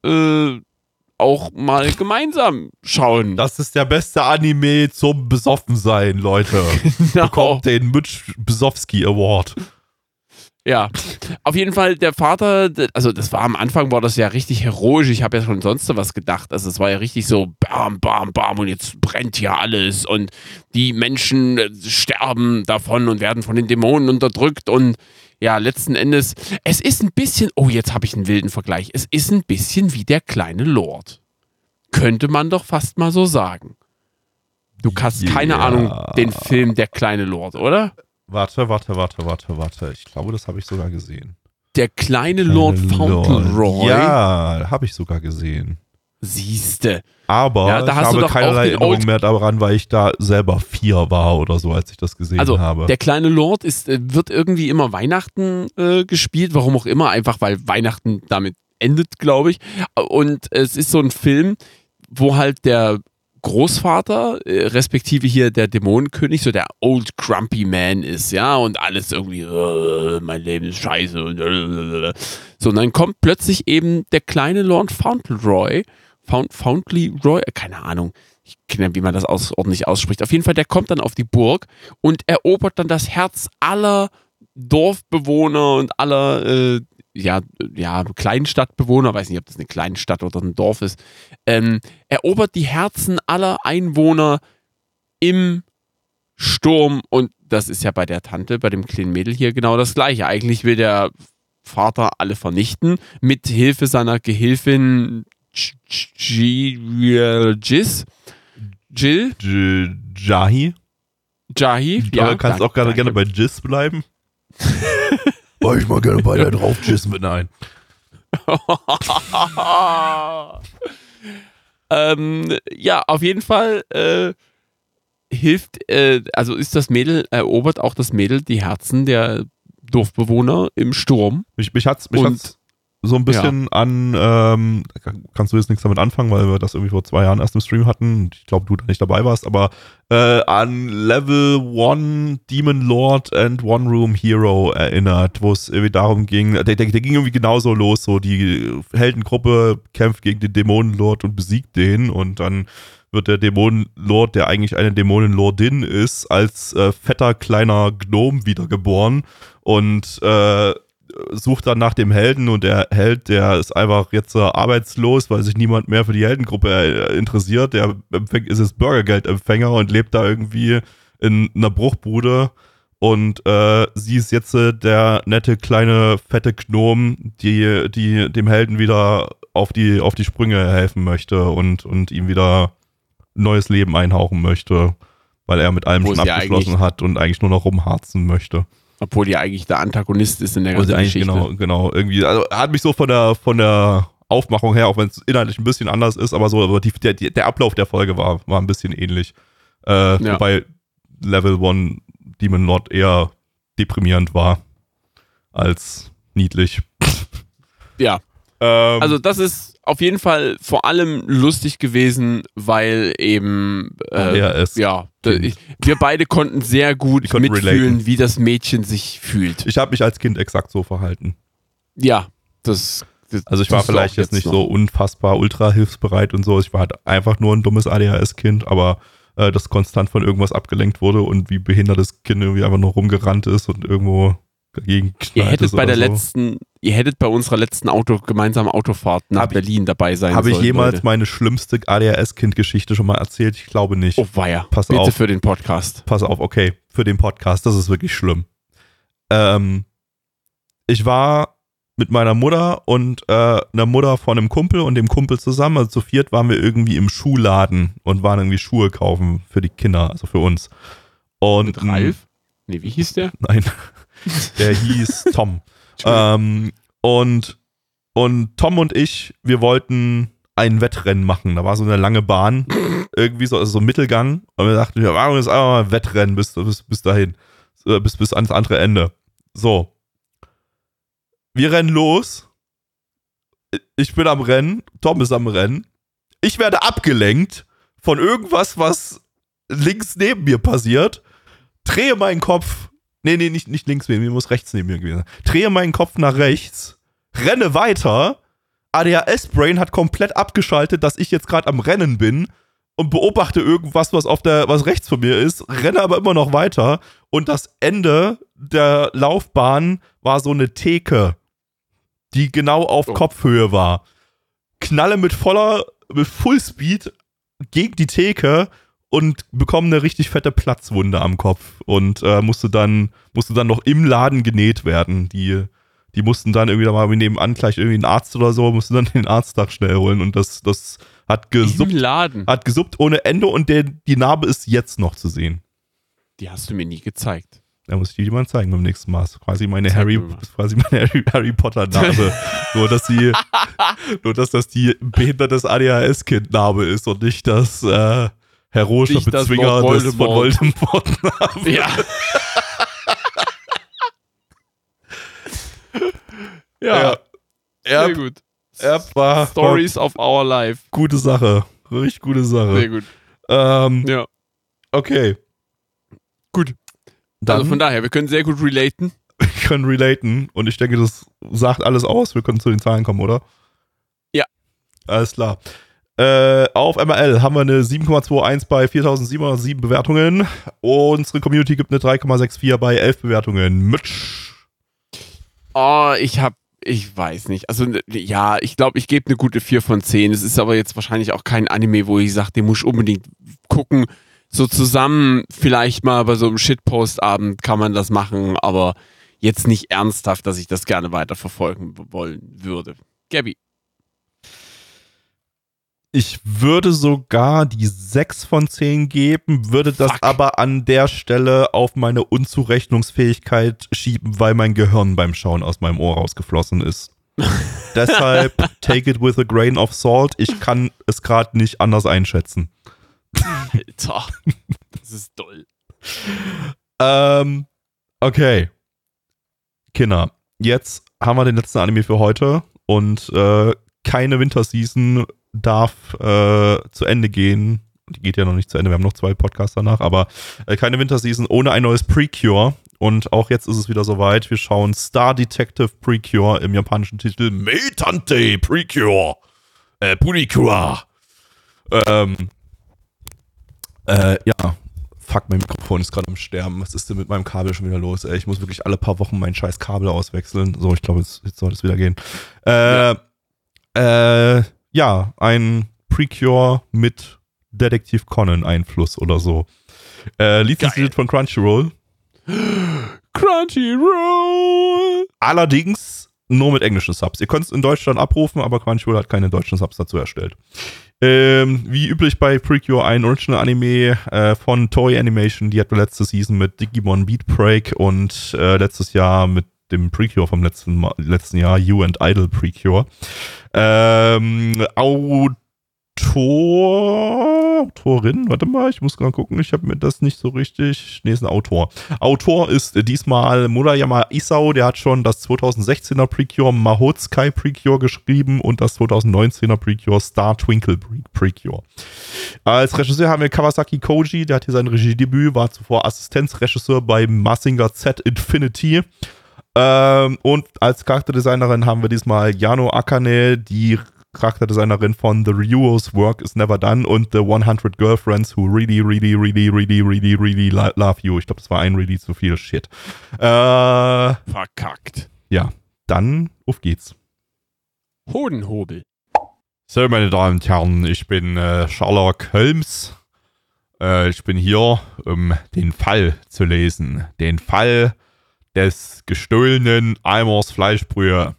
auch mal gemeinsam schauen. Das ist der beste Anime zum Besoffensein, Leute. Genau. Bekommt den Mitch Besowski Award. Ja, auf jeden Fall der Vater, also das war am Anfang, war das ja richtig heroisch, ich habe ja schon sonst was gedacht, also es war ja richtig so bam, bam, bam und jetzt brennt hier alles und die Menschen sterben davon und werden von den Dämonen unterdrückt und ja, letzten Endes, es ist ein bisschen, oh, jetzt habe ich einen wilden Vergleich, es ist ein bisschen wie der kleine Lord. Könnte man doch fast mal so sagen. Du hast keine Ahnung, den Film Der kleine Lord, oder? Warte. Ich glaube, das habe ich sogar gesehen. Der kleine Lord Fauntleroy. Ja, habe ich sogar gesehen. Siehste. Aber ja, ich habe keinerlei Erinnerung mehr daran, weil ich da selber 4 war oder so, als ich das gesehen habe. Der kleine Lord wird irgendwie immer Weihnachten gespielt, warum auch immer, einfach weil Weihnachten damit endet, glaube ich. Und es ist so ein Film, wo halt der Großvater, respektive hier der Dämonenkönig, so der Old Grumpy Man ist, ja, und alles irgendwie, mein Leben ist scheiße. Und so, und dann kommt plötzlich eben der kleine Lord Fauntleroy, keine Ahnung, ich kenne, wie man das ordentlich ausspricht. Auf jeden Fall, der kommt dann auf die Burg und erobert dann das Herz aller Dorfbewohner und aller Kleinstadtbewohner, weiß nicht, ob das eine Kleinstadt oder ein Dorf ist, erobert die Herzen aller Einwohner im Sturm und das ist ja bei der Tante, bei dem kleinen Mädel hier genau das Gleiche. Eigentlich will der Vater alle vernichten, mit Hilfe seiner Gehilfin Jill. Jahi? Ja. Du kannst auch gerne bei Jizz bleiben. Weil ich mal gerne bei der drauf jissen mit nein. Ja, auf jeden Fall erobert auch das Mädel die Herzen der Dorfbewohner im Sturm. Mich hat's so ein bisschen an, kannst du jetzt nichts damit anfangen, weil wir das irgendwie vor 2 Jahren erst im Stream hatten. Ich glaube, du da nicht dabei warst, aber an Level 1 Demon Lord and One Room Hero erinnert, wo es irgendwie darum ging, der ging irgendwie genauso los, so die Heldengruppe kämpft gegen den Dämonenlord und besiegt den und dann wird der Dämonenlord, der eigentlich eine Dämonenlordin ist, als fetter kleiner Gnom wiedergeboren und sucht dann nach dem Helden und der Held, der ist einfach jetzt arbeitslos, weil sich niemand mehr für die Heldengruppe interessiert. Der ist jetzt Bürgergeldempfänger und lebt da irgendwie in einer Bruchbude und sie ist jetzt der nette kleine fette Gnom, die dem Helden wieder auf die Sprünge helfen möchte und ihm wieder neues Leben einhauchen möchte, weil er mit allem schon abgeschlossen hat und eigentlich nur noch rumharzen möchte. Obwohl die eigentlich der Antagonist ist in der ganzen Geschichte. Genau, irgendwie, also hat mich so von der Aufmachung her, auch wenn es inhaltlich ein bisschen anders ist, aber der Ablauf der Folge war ein bisschen ähnlich. Wobei Level 1 Demon Lord eher deprimierend war als niedlich. Ja. Also das ist auf jeden Fall vor allem lustig gewesen, weil eben wir beide konnten sehr gut mitfühlen, wie das Mädchen sich fühlt. Ich habe mich als Kind exakt so verhalten. Ja, also ich war vielleicht jetzt nicht so unfassbar ultra hilfsbereit und so. Ich war halt einfach nur ein dummes ADHS-Kind, aber das konstant von irgendwas abgelenkt wurde und wie behindertes Kind irgendwie einfach nur rumgerannt ist und irgendwo dagegen knallt ist oder so. Ihr hättet bei unserer letzten gemeinsamen Autofahrt nach Berlin dabei sein sollen. Habe ich jemals meine schlimmste ADHS-Kind-Geschichte schon mal erzählt? Ich glaube nicht. Oh weia, Pass bitte auf. Für den Podcast. Pass auf, okay, für den Podcast, das ist wirklich schlimm. Ich war mit meiner Mutter und einer Mutter von einem Kumpel und dem Kumpel zusammen, also zu viert waren wir irgendwie im Schuhladen und waren irgendwie Schuhe kaufen für die Kinder, also für uns. Und mit Ralf? Nee, wie hieß der? Nein, der hieß Tom. Und Tom und ich, wir wollten ein Wettrennen machen. Da war so eine lange Bahn, irgendwie so, also so ein Mittelgang. Und wir dachten, wir machen jetzt einfach mal ein Wettrennen bis dahin, bis ans andere Ende. So. Wir rennen los. Ich bin am Rennen. Tom ist am Rennen. Ich werde abgelenkt von irgendwas, was links neben mir passiert. Drehe meinen Kopf. Nee, nicht links neben mir, muss rechts neben mir gewesen sein. Drehe meinen Kopf nach rechts. Renne weiter. ADHS-Brain hat komplett abgeschaltet, dass ich jetzt gerade am Rennen bin und beobachte irgendwas, was rechts von mir ist, renne aber immer noch weiter und das Ende der Laufbahn war so eine Theke, die genau auf Kopfhöhe war. Knalle mit Fullspeed gegen die Theke und bekomme eine richtig fette Platzwunde am Kopf und musste dann noch im Laden genäht werden. Die mussten dann irgendwie mal nebenan gleich irgendwie einen Arzt oder so, mussten dann den Arzttag schnell holen und das hat gesuppt. Im Laden? Hat gesuppt ohne Ende und die Narbe ist jetzt noch zu sehen. Die hast du mir nie gezeigt. Da muss ich dir mal zeigen beim nächsten Mal. Das ist quasi meine Harry Potter Narbe. nur, dass das die behindertes ADHS-Kind-Narbe ist und nicht das heroische Bezwinger des von Voldemort-Narbe. Ja. Ja, sehr gut. Stories of our life. Gute Sache. Richtig gute Sache. Sehr gut. Ja. Okay. Gut. Dann, also von daher, wir können sehr gut relaten. Wir können relaten und ich denke, das sagt alles aus. Wir können zu den Zahlen kommen, oder? Ja. Alles klar. Auf MRL haben wir eine 7,21 bei 4.707 Bewertungen. Unsere Community gibt eine 3,64 bei 11 Bewertungen. Mitch. Oh, ich weiß nicht. Also, ja, ich glaube, ich gebe eine gute 4 von 10. Es ist aber jetzt wahrscheinlich auch kein Anime, wo ich sage, den muss ich unbedingt gucken. So zusammen, vielleicht mal bei so einem Shitpost-Abend kann man das machen, aber jetzt nicht ernsthaft, dass ich das gerne weiterverfolgen wollen würde. Gabby. Ich würde sogar die 6 von 10 geben, würde das aber an der Stelle auf meine Unzurechnungsfähigkeit schieben, weil mein Gehirn beim Schauen aus meinem Ohr rausgeflossen ist. Deshalb take it with a grain of salt. Ich kann es gerade nicht anders einschätzen. Alter, das ist doll. Okay. Kinder, jetzt haben wir den letzten Anime für heute und keine Winterseason darf zu Ende gehen. Die geht ja noch nicht zu Ende, wir haben noch 2 Podcasts danach, aber keine Winterseason ohne ein neues Precure. Und auch jetzt ist es wieder soweit. Wir schauen Star Detective Precure im japanischen Titel Metante Precure. Precure. Ja. Fuck, mein Mikrofon ist gerade am Sterben. Was ist denn mit meinem Kabel schon wieder los? Ich muss wirklich alle paar Wochen mein scheiß Kabel auswechseln. So, ich glaube, jetzt sollte es wieder gehen. Ja, ein Precure mit Detektiv Conan-Einfluss oder so. Lizenziert von Crunchyroll. Crunchyroll! Allerdings nur mit englischen Subs. Ihr könnt es in Deutschland abrufen, aber Crunchyroll hat keine deutschen Subs dazu erstellt. Wie üblich bei Precure ein Original-Anime von Toei Animation. Die hatten letzte Season mit Digimon Beat Break und letztes Jahr mit dem Precure vom letzten Jahr, You and Idol Precure. Autorin, warte mal, ich muss gerade gucken, ich habe mir das nicht so richtig, nee, ist ein Autor. Autor ist diesmal Murayama Isao, der hat schon das 2016er Precure Mahotsukai Precure geschrieben und das 2019er Precure Star Twinkle Precure. Als Regisseur haben wir Kawasaki Koji, der hat hier sein Regiedebüt, war zuvor Assistenzregisseur bei Mazinger Z Infinity. Und als Charakterdesignerin haben wir diesmal Yano Akane, die Charakterdesignerin von The Ryuo's Work is Never Done und The 100 Girlfriends Who Really, Really, Really, Really, Really, Really Love You. Ich glaube, das war ein Really zu viel Shit. Verkackt. Ja, dann auf geht's. Hodenhobel. So, meine Damen und Herren, ich bin Sherlock Holmes. Ich bin hier, um den Fall zu lesen. Den Fall des gestohlenen Eimers Fleischbrühe.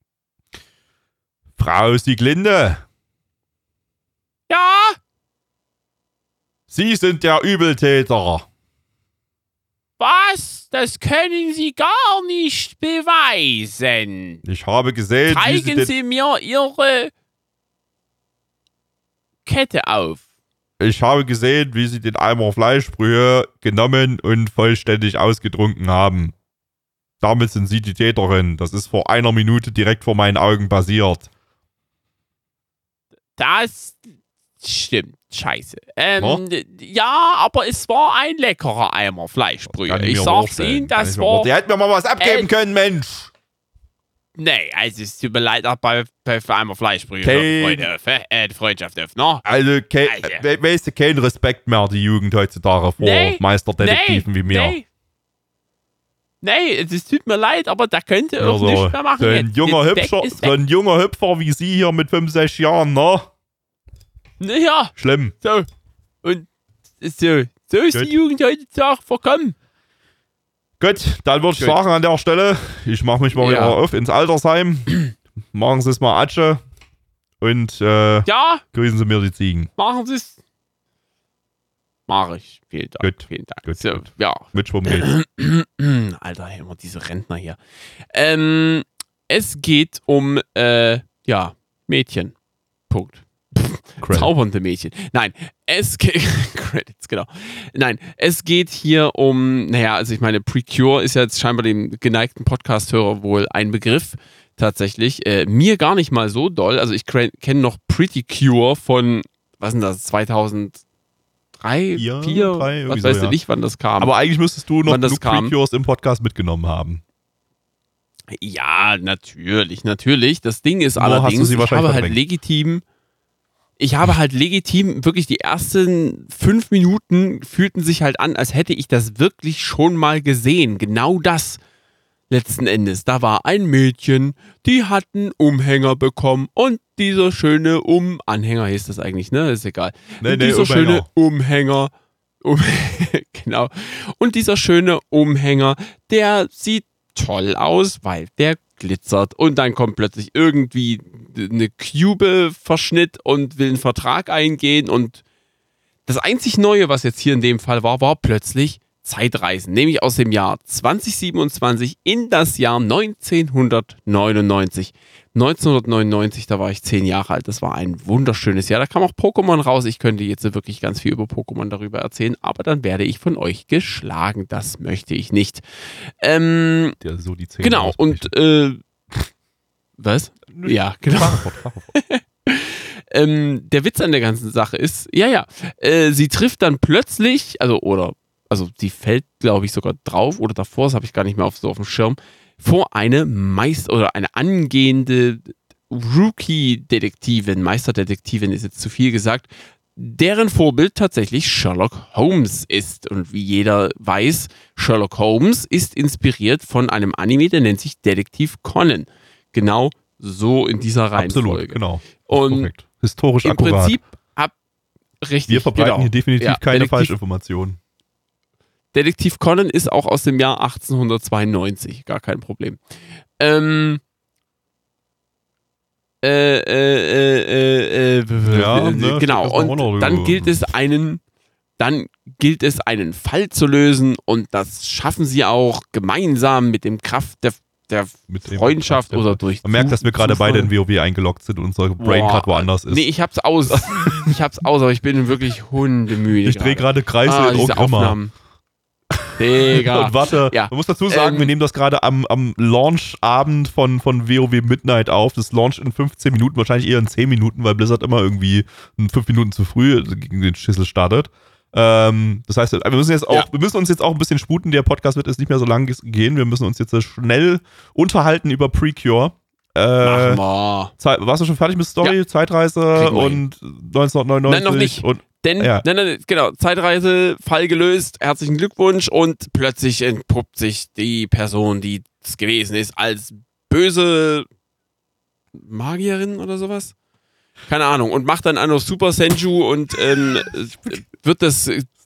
Frau Sieglinde. Ja? Sie sind der Übeltäter. Was? Das können Sie gar nicht beweisen. Ich habe gesehen, Zeigen Sie mir Ihre Kette auf. Ich habe gesehen, wie Sie den Eimer Fleischbrühe genommen und vollständig ausgetrunken haben. Damit sind Sie die Täterin. Das ist vor 1 Minute direkt vor meinen Augen passiert. Das stimmt. Scheiße. Ja, aber es war ein leckerer Eimer Fleischbrühe. Ich sag's Ihnen, das war... Der hätte mir mal was abgeben können, Mensch. Nee, also es tut mir leid, auch bei Eimer Fleischbrühe. Die Freundschaft öffnen, ne? Also, weißt du, kein Respekt mehr, die Jugend heutzutage vor Meisterdetektiven wie mir. Nee, es tut mir leid, aber da könnte auch also, nichts mehr machen. So ein junger Hüpfer wie Sie hier mit 5, 6 Jahren, ne? Ja. Schlimm. So. Und so ist die Jugend heutzutage verkommen. Gut, dann würde ich sagen an der Stelle, ich mache mich mal wieder auf ins Altersheim. Machen Sie es mal Atsche. Und grüßen Sie mir die Ziegen. Machen Sie es. Mache ich. Vielen Dank. Gut. Vielen Dank. Gut, so, gut. Ja. Mit Schwumm geht's. Alter, immer diese Rentner hier. Es geht um, Mädchen. Punkt. Zaubernde Mädchen. Nein, Credits, genau. Nein, es geht hier um, also ich meine, Precure ist ja jetzt scheinbar dem geneigten Podcast-Hörer wohl ein Begriff, tatsächlich. Mir gar nicht mal so doll. Also ich kenne noch Pretty Cure von, was sind das, 2003, 4? Was weißt du nicht, wann das kam. Aber eigentlich müsstest du noch genug Precures im Podcast mitgenommen haben. Ja, natürlich. Das Ding ist allerdings, ich habe halt legitim wirklich die ersten 5 Minuten fühlten sich halt an, als hätte ich das wirklich schon mal gesehen. Genau das letzten Endes. Da war ein Mädchen, die hat einen Umhänger bekommen und dieser schöne Anhänger hieß das eigentlich, ne? Ist egal. Dieser schöne Umhänger. Genau. Und dieser schöne Umhänger, der sieht toll aus, weil der glitzert und dann kommt plötzlich irgendwie eine Cube-Verschnitt und will einen Vertrag eingehen und das einzig Neue, was jetzt hier in dem Fall war plötzlich Zeitreisen, nämlich aus dem Jahr 2027 in das Jahr 1999. 1999, da war ich 10 Jahre alt, das war ein wunderschönes Jahr, da kam auch Pokémon raus, ich könnte jetzt wirklich ganz viel über Pokémon darüber erzählen, aber dann werde ich von euch geschlagen, das möchte ich nicht. Der so die Zähne genau, und was? Ja, genau. Der Witz an der ganzen Sache ist, sie trifft dann plötzlich, also sie fällt, glaube ich, sogar drauf oder davor, das habe ich gar nicht mehr auf dem Schirm, vor eine eine angehende Rookie-Detektivin, Meisterdetektivin ist jetzt zu viel gesagt, deren Vorbild tatsächlich Sherlock Holmes ist. Und wie jeder weiß, Sherlock Holmes ist inspiriert von einem Anime, der nennt sich Detektiv Conan. Genau so in dieser Reihenfolge. Absolut, genau. Und korrekt. Historisch im akkurat. Prinzip richtig. Wir verbreiten hier definitiv keine Falschinformationen. Detektiv Conan ist auch aus dem Jahr 1892, gar kein Problem. Genau, und dann gilt es einen Fall zu lösen und das schaffen sie auch gemeinsam mit dem Kraft der Freundschaft oder durch. Man merkt, dass wir gerade beide in WoW eingeloggt sind und unser Brain gerade woanders ist. Nee, ich hab's aus. Aber ich bin wirklich hundemüde. Ich drehe gerade Kreise in Ogrimma. Digga. Und warte, man muss dazu sagen, wir nehmen das gerade am Launch-Abend von WoW Midnight auf. Das launcht in 15 Minuten, wahrscheinlich eher in 10 Minuten, weil Blizzard immer irgendwie in 5 Minuten zu früh gegen den Schissel startet. Das heißt, wir müssen uns jetzt auch ein bisschen sputen. Der Podcast wird jetzt nicht mehr so lang gehen. Wir müssen uns jetzt schnell unterhalten über Precure. Warst du schon fertig mit Story? Ja. Zeitreise und 1999? Nein, noch nicht. Nein, genau. Zeitreise, Fall gelöst, herzlichen Glückwunsch und plötzlich entpuppt sich die Person, die es gewesen ist, als böse Magierin oder sowas. Keine Ahnung. Und macht dann auch noch Super Senju und wird das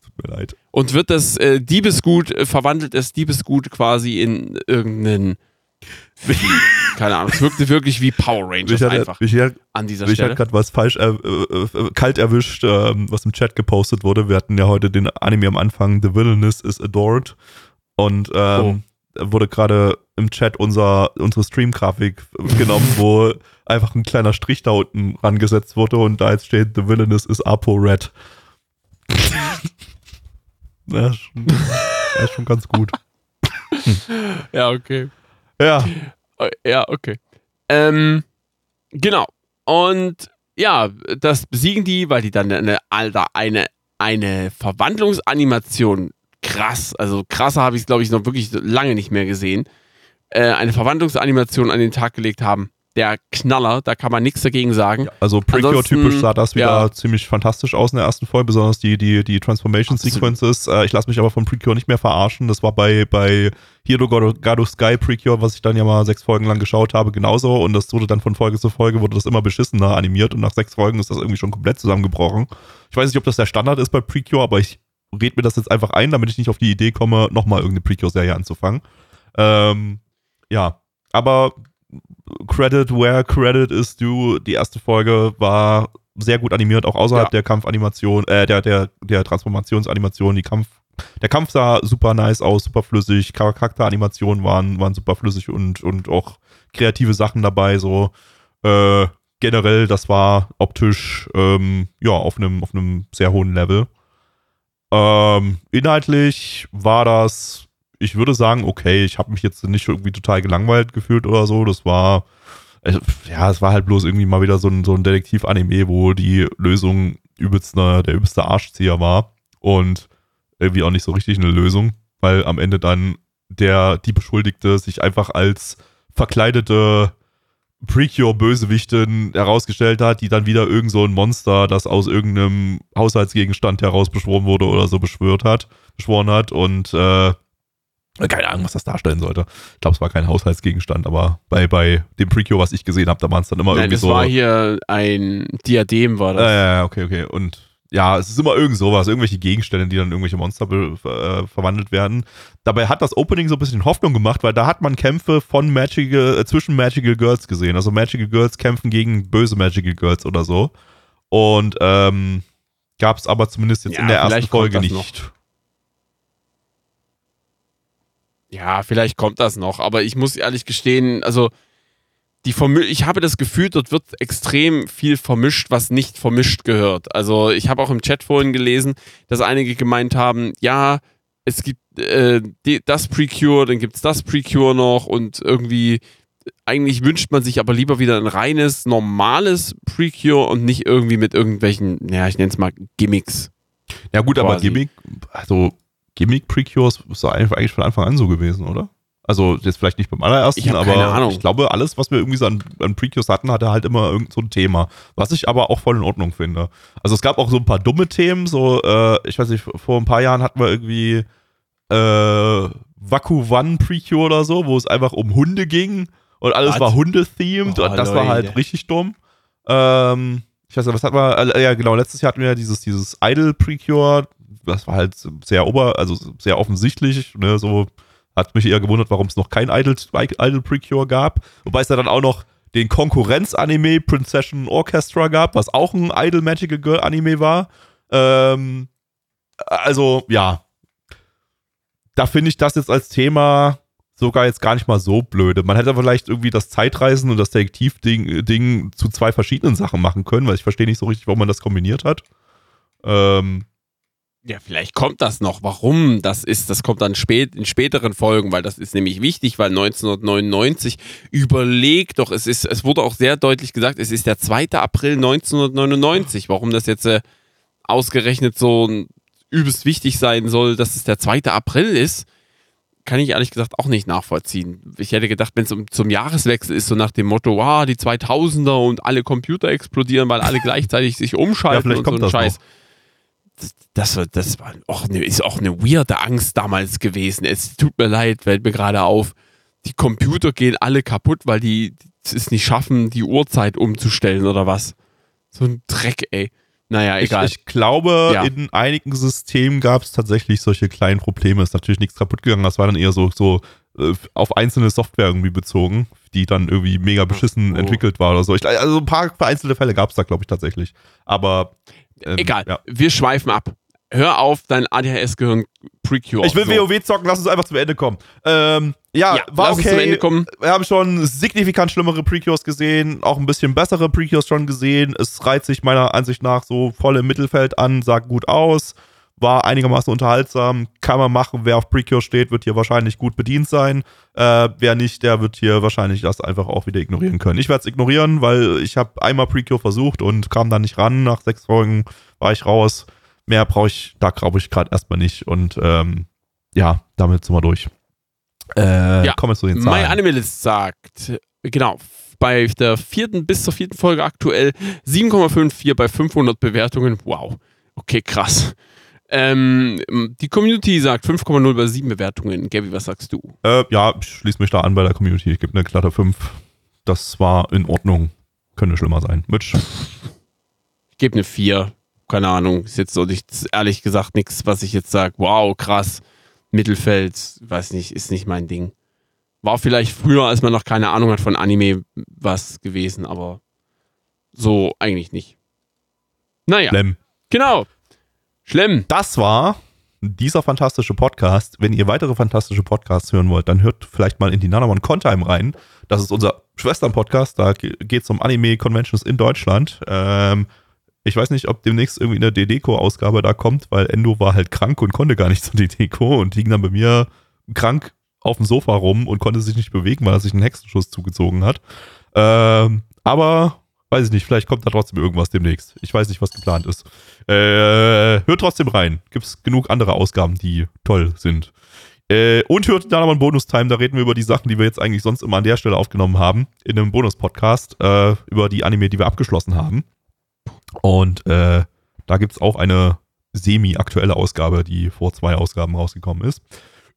Diebesgut, verwandelt das Diebesgut quasi in irgendeinen keine Ahnung, es wirkte wirklich wie Power Rangers an dieser Stelle. Ich hatte gerade was falsch kalt erwischt, was im Chat gepostet wurde. Wir hatten ja heute den Anime am Anfang, The Villainess is Adored. Und wurde gerade im Chat unsere Stream-Grafik genommen, wo einfach ein kleiner Strich da unten rangesetzt wurde und da jetzt steht, The Villainess is ApoRed. Ja, ist schon ganz gut. Ja, okay. Ja, okay. Genau. Und ja, das besiegen die, weil die dann eine Verwandlungsanimation, krass, also krasser habe ich es, glaube ich, noch wirklich lange nicht mehr gesehen, eine Verwandlungsanimation an den Tag gelegt haben. Der Knaller, da kann man nichts dagegen sagen. Ja, also Precure-typisch sah das wieder ziemlich fantastisch aus in der ersten Folge, besonders die Transformation-Sequences. Ich lasse mich aber von Precure nicht mehr verarschen. Das war bei Hero God of Sky Precure, was ich dann ja mal 6 Folgen lang geschaut habe, genauso. Und das wurde dann von Folge zu Folge, wurde das immer beschissener animiert. Und nach 6 Folgen ist das irgendwie schon komplett zusammengebrochen. Ich weiß nicht, ob das der Standard ist bei Precure, aber ich rede mir das jetzt einfach ein, damit ich nicht auf die Idee komme, nochmal irgendeine Precure-Serie anzufangen. Ja, aber Credit where credit is due. Die erste Folge war sehr gut animiert, auch außerhalb der Kampfanimation, der Transformationsanimation. Der Kampf sah super nice aus, super flüssig. Charakteranimationen waren super flüssig und auch kreative Sachen dabei. So generell, das war optisch auf einem sehr hohen Level. Inhaltlich war das, ich würde sagen, okay, ich habe mich jetzt nicht irgendwie total gelangweilt gefühlt oder so. Es war halt bloß irgendwie mal wieder so ein Detektiv-Anime, wo die Lösung der übelste Arschzieher war und irgendwie auch nicht so richtig eine Lösung, weil am Ende dann die Beschuldigte sich einfach als verkleidete Precure-Bösewichtin herausgestellt hat, die dann wieder irgend so ein Monster, das aus irgendeinem Haushaltsgegenstand heraus beschworen wurde oder so beschworen hat und keine Ahnung, was das darstellen sollte. Ich glaube, es war kein Haushaltsgegenstand, aber bei dem Precure, was ich gesehen habe, da waren es dann immer irgendwie so. Nein, es war hier ein Diadem, war das. Ja, okay. Und ja, es ist immer irgend sowas, irgendwelche Gegenstände, die dann irgendwelche Monster verwandelt werden. Dabei hat das Opening so ein bisschen Hoffnung gemacht, weil da hat man Kämpfe zwischen Magical Girls gesehen. Also Magical Girls kämpfen gegen böse Magical Girls oder so. Und gab es aber zumindest jetzt in der ersten Folge nicht. Noch. Ja, vielleicht kommt das noch, aber ich muss ehrlich gestehen, also ich habe das Gefühl, dort wird extrem viel vermischt, was nicht vermischt gehört. Also ich habe auch im Chat vorhin gelesen, dass einige gemeint haben, ja, es gibt das Precure, dann gibt es das Precure noch und irgendwie, eigentlich wünscht man sich aber lieber wieder ein reines, normales Precure und nicht irgendwie mit irgendwelchen, ja, ich nenne es mal Gimmicks. Ja gut, quasi. Aber Gimmick-Precures ist eigentlich von Anfang an so gewesen, oder? Also jetzt vielleicht nicht beim allerersten, aber ich glaube, alles, was wir irgendwie so an Precures hatten, hatte halt immer irgend so ein Thema. Was ich aber auch voll in Ordnung finde. Also es gab auch so ein paar dumme Themen, so, ich weiß nicht, vor ein paar Jahren hatten wir irgendwie Waku One Precure oder so, wo es einfach um Hunde ging und alles war Hunde-themed und das war halt richtig dumm. Ich weiß nicht, was hatten wir? Ja, genau, letztes Jahr hatten wir dieses Idol Precure. Das war halt sehr offensichtlich, ne, so hat mich eher gewundert, warum es noch kein Idol Precure gab. Wobei es da dann auch noch den Konkurrenz-Anime Princession Orchestra gab, was auch ein Idol Magical Girl Anime war. Also, ja. Da finde ich das jetzt als Thema sogar jetzt gar nicht mal so blöde. Man hätte vielleicht irgendwie das Zeitreisen und das Detektiv-Ding zu 2 verschiedenen Sachen machen können, weil ich verstehe nicht so richtig, warum man das kombiniert hat. Ja, vielleicht kommt das noch. Warum das ist, das kommt dann in späteren Folgen, weil das ist nämlich wichtig, weil 1999 überlegt doch, es wurde auch sehr deutlich gesagt, es ist der 2. April 1999. Warum das jetzt ausgerechnet so übelst wichtig sein soll, dass es der 2. April ist, kann ich ehrlich gesagt auch nicht nachvollziehen. Ich hätte gedacht, wenn es zum Jahreswechsel ist, so nach dem Motto, die 2000er und alle Computer explodieren, weil alle gleichzeitig sich umschalten und so ein Scheiß. Das war ist auch eine weirde Angst damals gewesen. Es tut mir leid, fällt mir gerade auf. Die Computer gehen alle kaputt, weil die es nicht schaffen, die Uhrzeit umzustellen oder was. So ein Dreck, ey. Naja, egal. Ich glaube, in einigen Systemen gab es tatsächlich solche kleinen Probleme. Ist natürlich nichts kaputt gegangen. Das war dann eher so auf einzelne Software irgendwie bezogen, die dann irgendwie mega beschissen entwickelt war oder so. Also ein paar vereinzelte Fälle gab es da, glaube ich, tatsächlich. Aber egal, wir schweifen ab. Hör auf, dein ADHS-Gehirn Precure. Ich will WoW zocken, lass uns einfach zum Ende kommen. War okay. Zum Ende kommen. Wir haben schon signifikant schlimmere Precures gesehen, auch ein bisschen bessere Precures schon gesehen. Es reiht sich meiner Ansicht nach so voll im Mittelfeld an, sah gut aus, war einigermaßen unterhaltsam, kann man machen. Wer auf Precure steht, wird hier wahrscheinlich gut bedient sein. Wer nicht, der wird hier wahrscheinlich das einfach auch wieder ignorieren können. Ich werde es ignorieren, weil ich habe einmal Precure versucht und kam da nicht ran. Nach 6 Folgen war ich raus. Mehr brauche ich gerade erstmal nicht. Und damit sind wir durch. Kommen wir zu den Zahlen. MyAnimeList sagt, genau, bei der 4. bis zur 4. Folge aktuell 7,54 bei 500 Bewertungen. Wow, okay, krass. Die Community sagt 5,0 bei 7 Bewertungen. Gabby, was sagst du? Ich schließe mich da an bei der Community. Ich gebe eine glatte 5. Das war in Ordnung. Könnte schlimmer sein. Mitch? Ich gebe eine 4. Keine Ahnung. Ist jetzt so ehrlich gesagt nichts, was ich jetzt sage. Wow, krass. Mittelfeld, weiß nicht, ist nicht mein Ding. War vielleicht früher, als man noch keine Ahnung hat von Anime, was gewesen, aber so eigentlich nicht. Naja. Schlimm. Genau. Schlimm. Das war dieser fantastische Podcast. Wenn ihr weitere fantastische Podcasts hören wollt, dann hört vielleicht mal in die Nanamon Contime rein. Das ist unser Schwestern-Podcast. Da geht es um Anime-Conventions in Deutschland. Ich weiß nicht, ob demnächst irgendwie eine DDeco-Ausgabe da kommt, weil Endo war halt krank und konnte gar nicht zur DDeco und hing dann bei mir krank auf dem Sofa rum und konnte sich nicht bewegen, weil er sich einen Hexenschuss zugezogen hat. Aber weiß ich nicht, vielleicht kommt da trotzdem irgendwas demnächst. Ich weiß nicht, was geplant ist. Hört trotzdem rein. Gibt es genug andere Ausgaben, die toll sind. Und hört dann aber einen Bonus-Time, da reden wir über die Sachen, die wir jetzt eigentlich sonst immer an der Stelle aufgenommen haben, in einem Bonus-Podcast, über die Anime, die wir abgeschlossen haben. Und da gibt es auch eine semi-aktuelle Ausgabe, die vor 2 Ausgaben rausgekommen ist.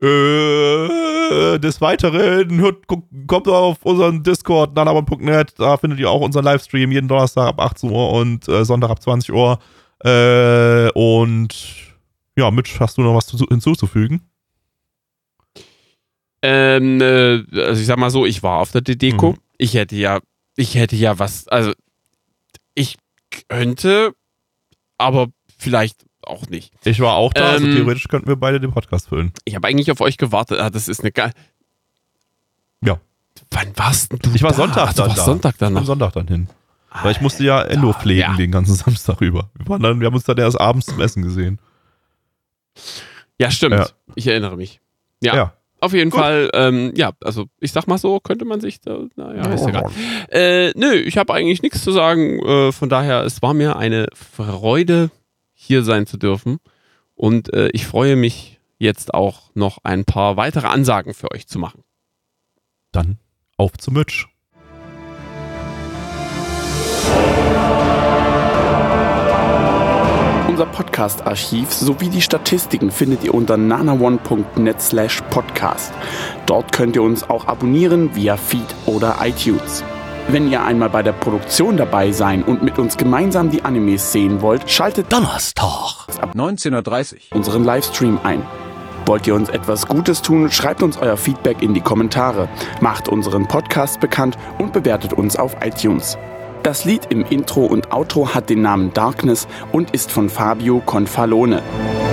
Des Weiteren kommt auf unseren Discord, nanamon.net, da findet ihr auch unseren Livestream jeden Donnerstag ab 18 Uhr und Sonntag ab 20 Uhr. Und ja, Mitch, hast du noch was hinzuzufügen? Also ich sag mal so, ich war auf der DDeco. Ich hätte ja was, also ich könnte, aber vielleicht auch nicht. Ich war auch da, also theoretisch könnten wir beide den Podcast füllen. Ich habe eigentlich auf euch gewartet. Das ist eine geile. Ja. Wann warst du? Ich war Sonntag dann da. Sonntag dann noch. Ich bin Sonntag dann hin. Weil ich musste ja Endo pflegen den ganzen Samstag über. Wir haben uns dann erst abends zum Essen gesehen. Ja, stimmt. Ja. Ich erinnere mich. Ja. Auf jeden Fall, also ich sag mal so, könnte man sich da, ist egal. Nö, ich habe eigentlich nichts zu sagen, von daher, es war mir eine Freude, hier sein zu dürfen und ich freue mich jetzt auch noch ein paar weitere Ansagen für euch zu machen. Dann auf zu Mitch. Unser Podcast-Archiv sowie die Statistiken findet ihr unter nanaone.net/podcast. Dort könnt ihr uns auch abonnieren via Feed oder iTunes. Wenn ihr einmal bei der Produktion dabei sein und mit uns gemeinsam die Animes sehen wollt, schaltet Donnerstag ab 19:30 Uhr unseren Livestream ein. Wollt ihr uns etwas Gutes tun, schreibt uns euer Feedback in die Kommentare, macht unseren Podcast bekannt und bewertet uns auf iTunes. Das Lied im Intro und Outro hat den Namen Darkness und ist von Fabio Confalone.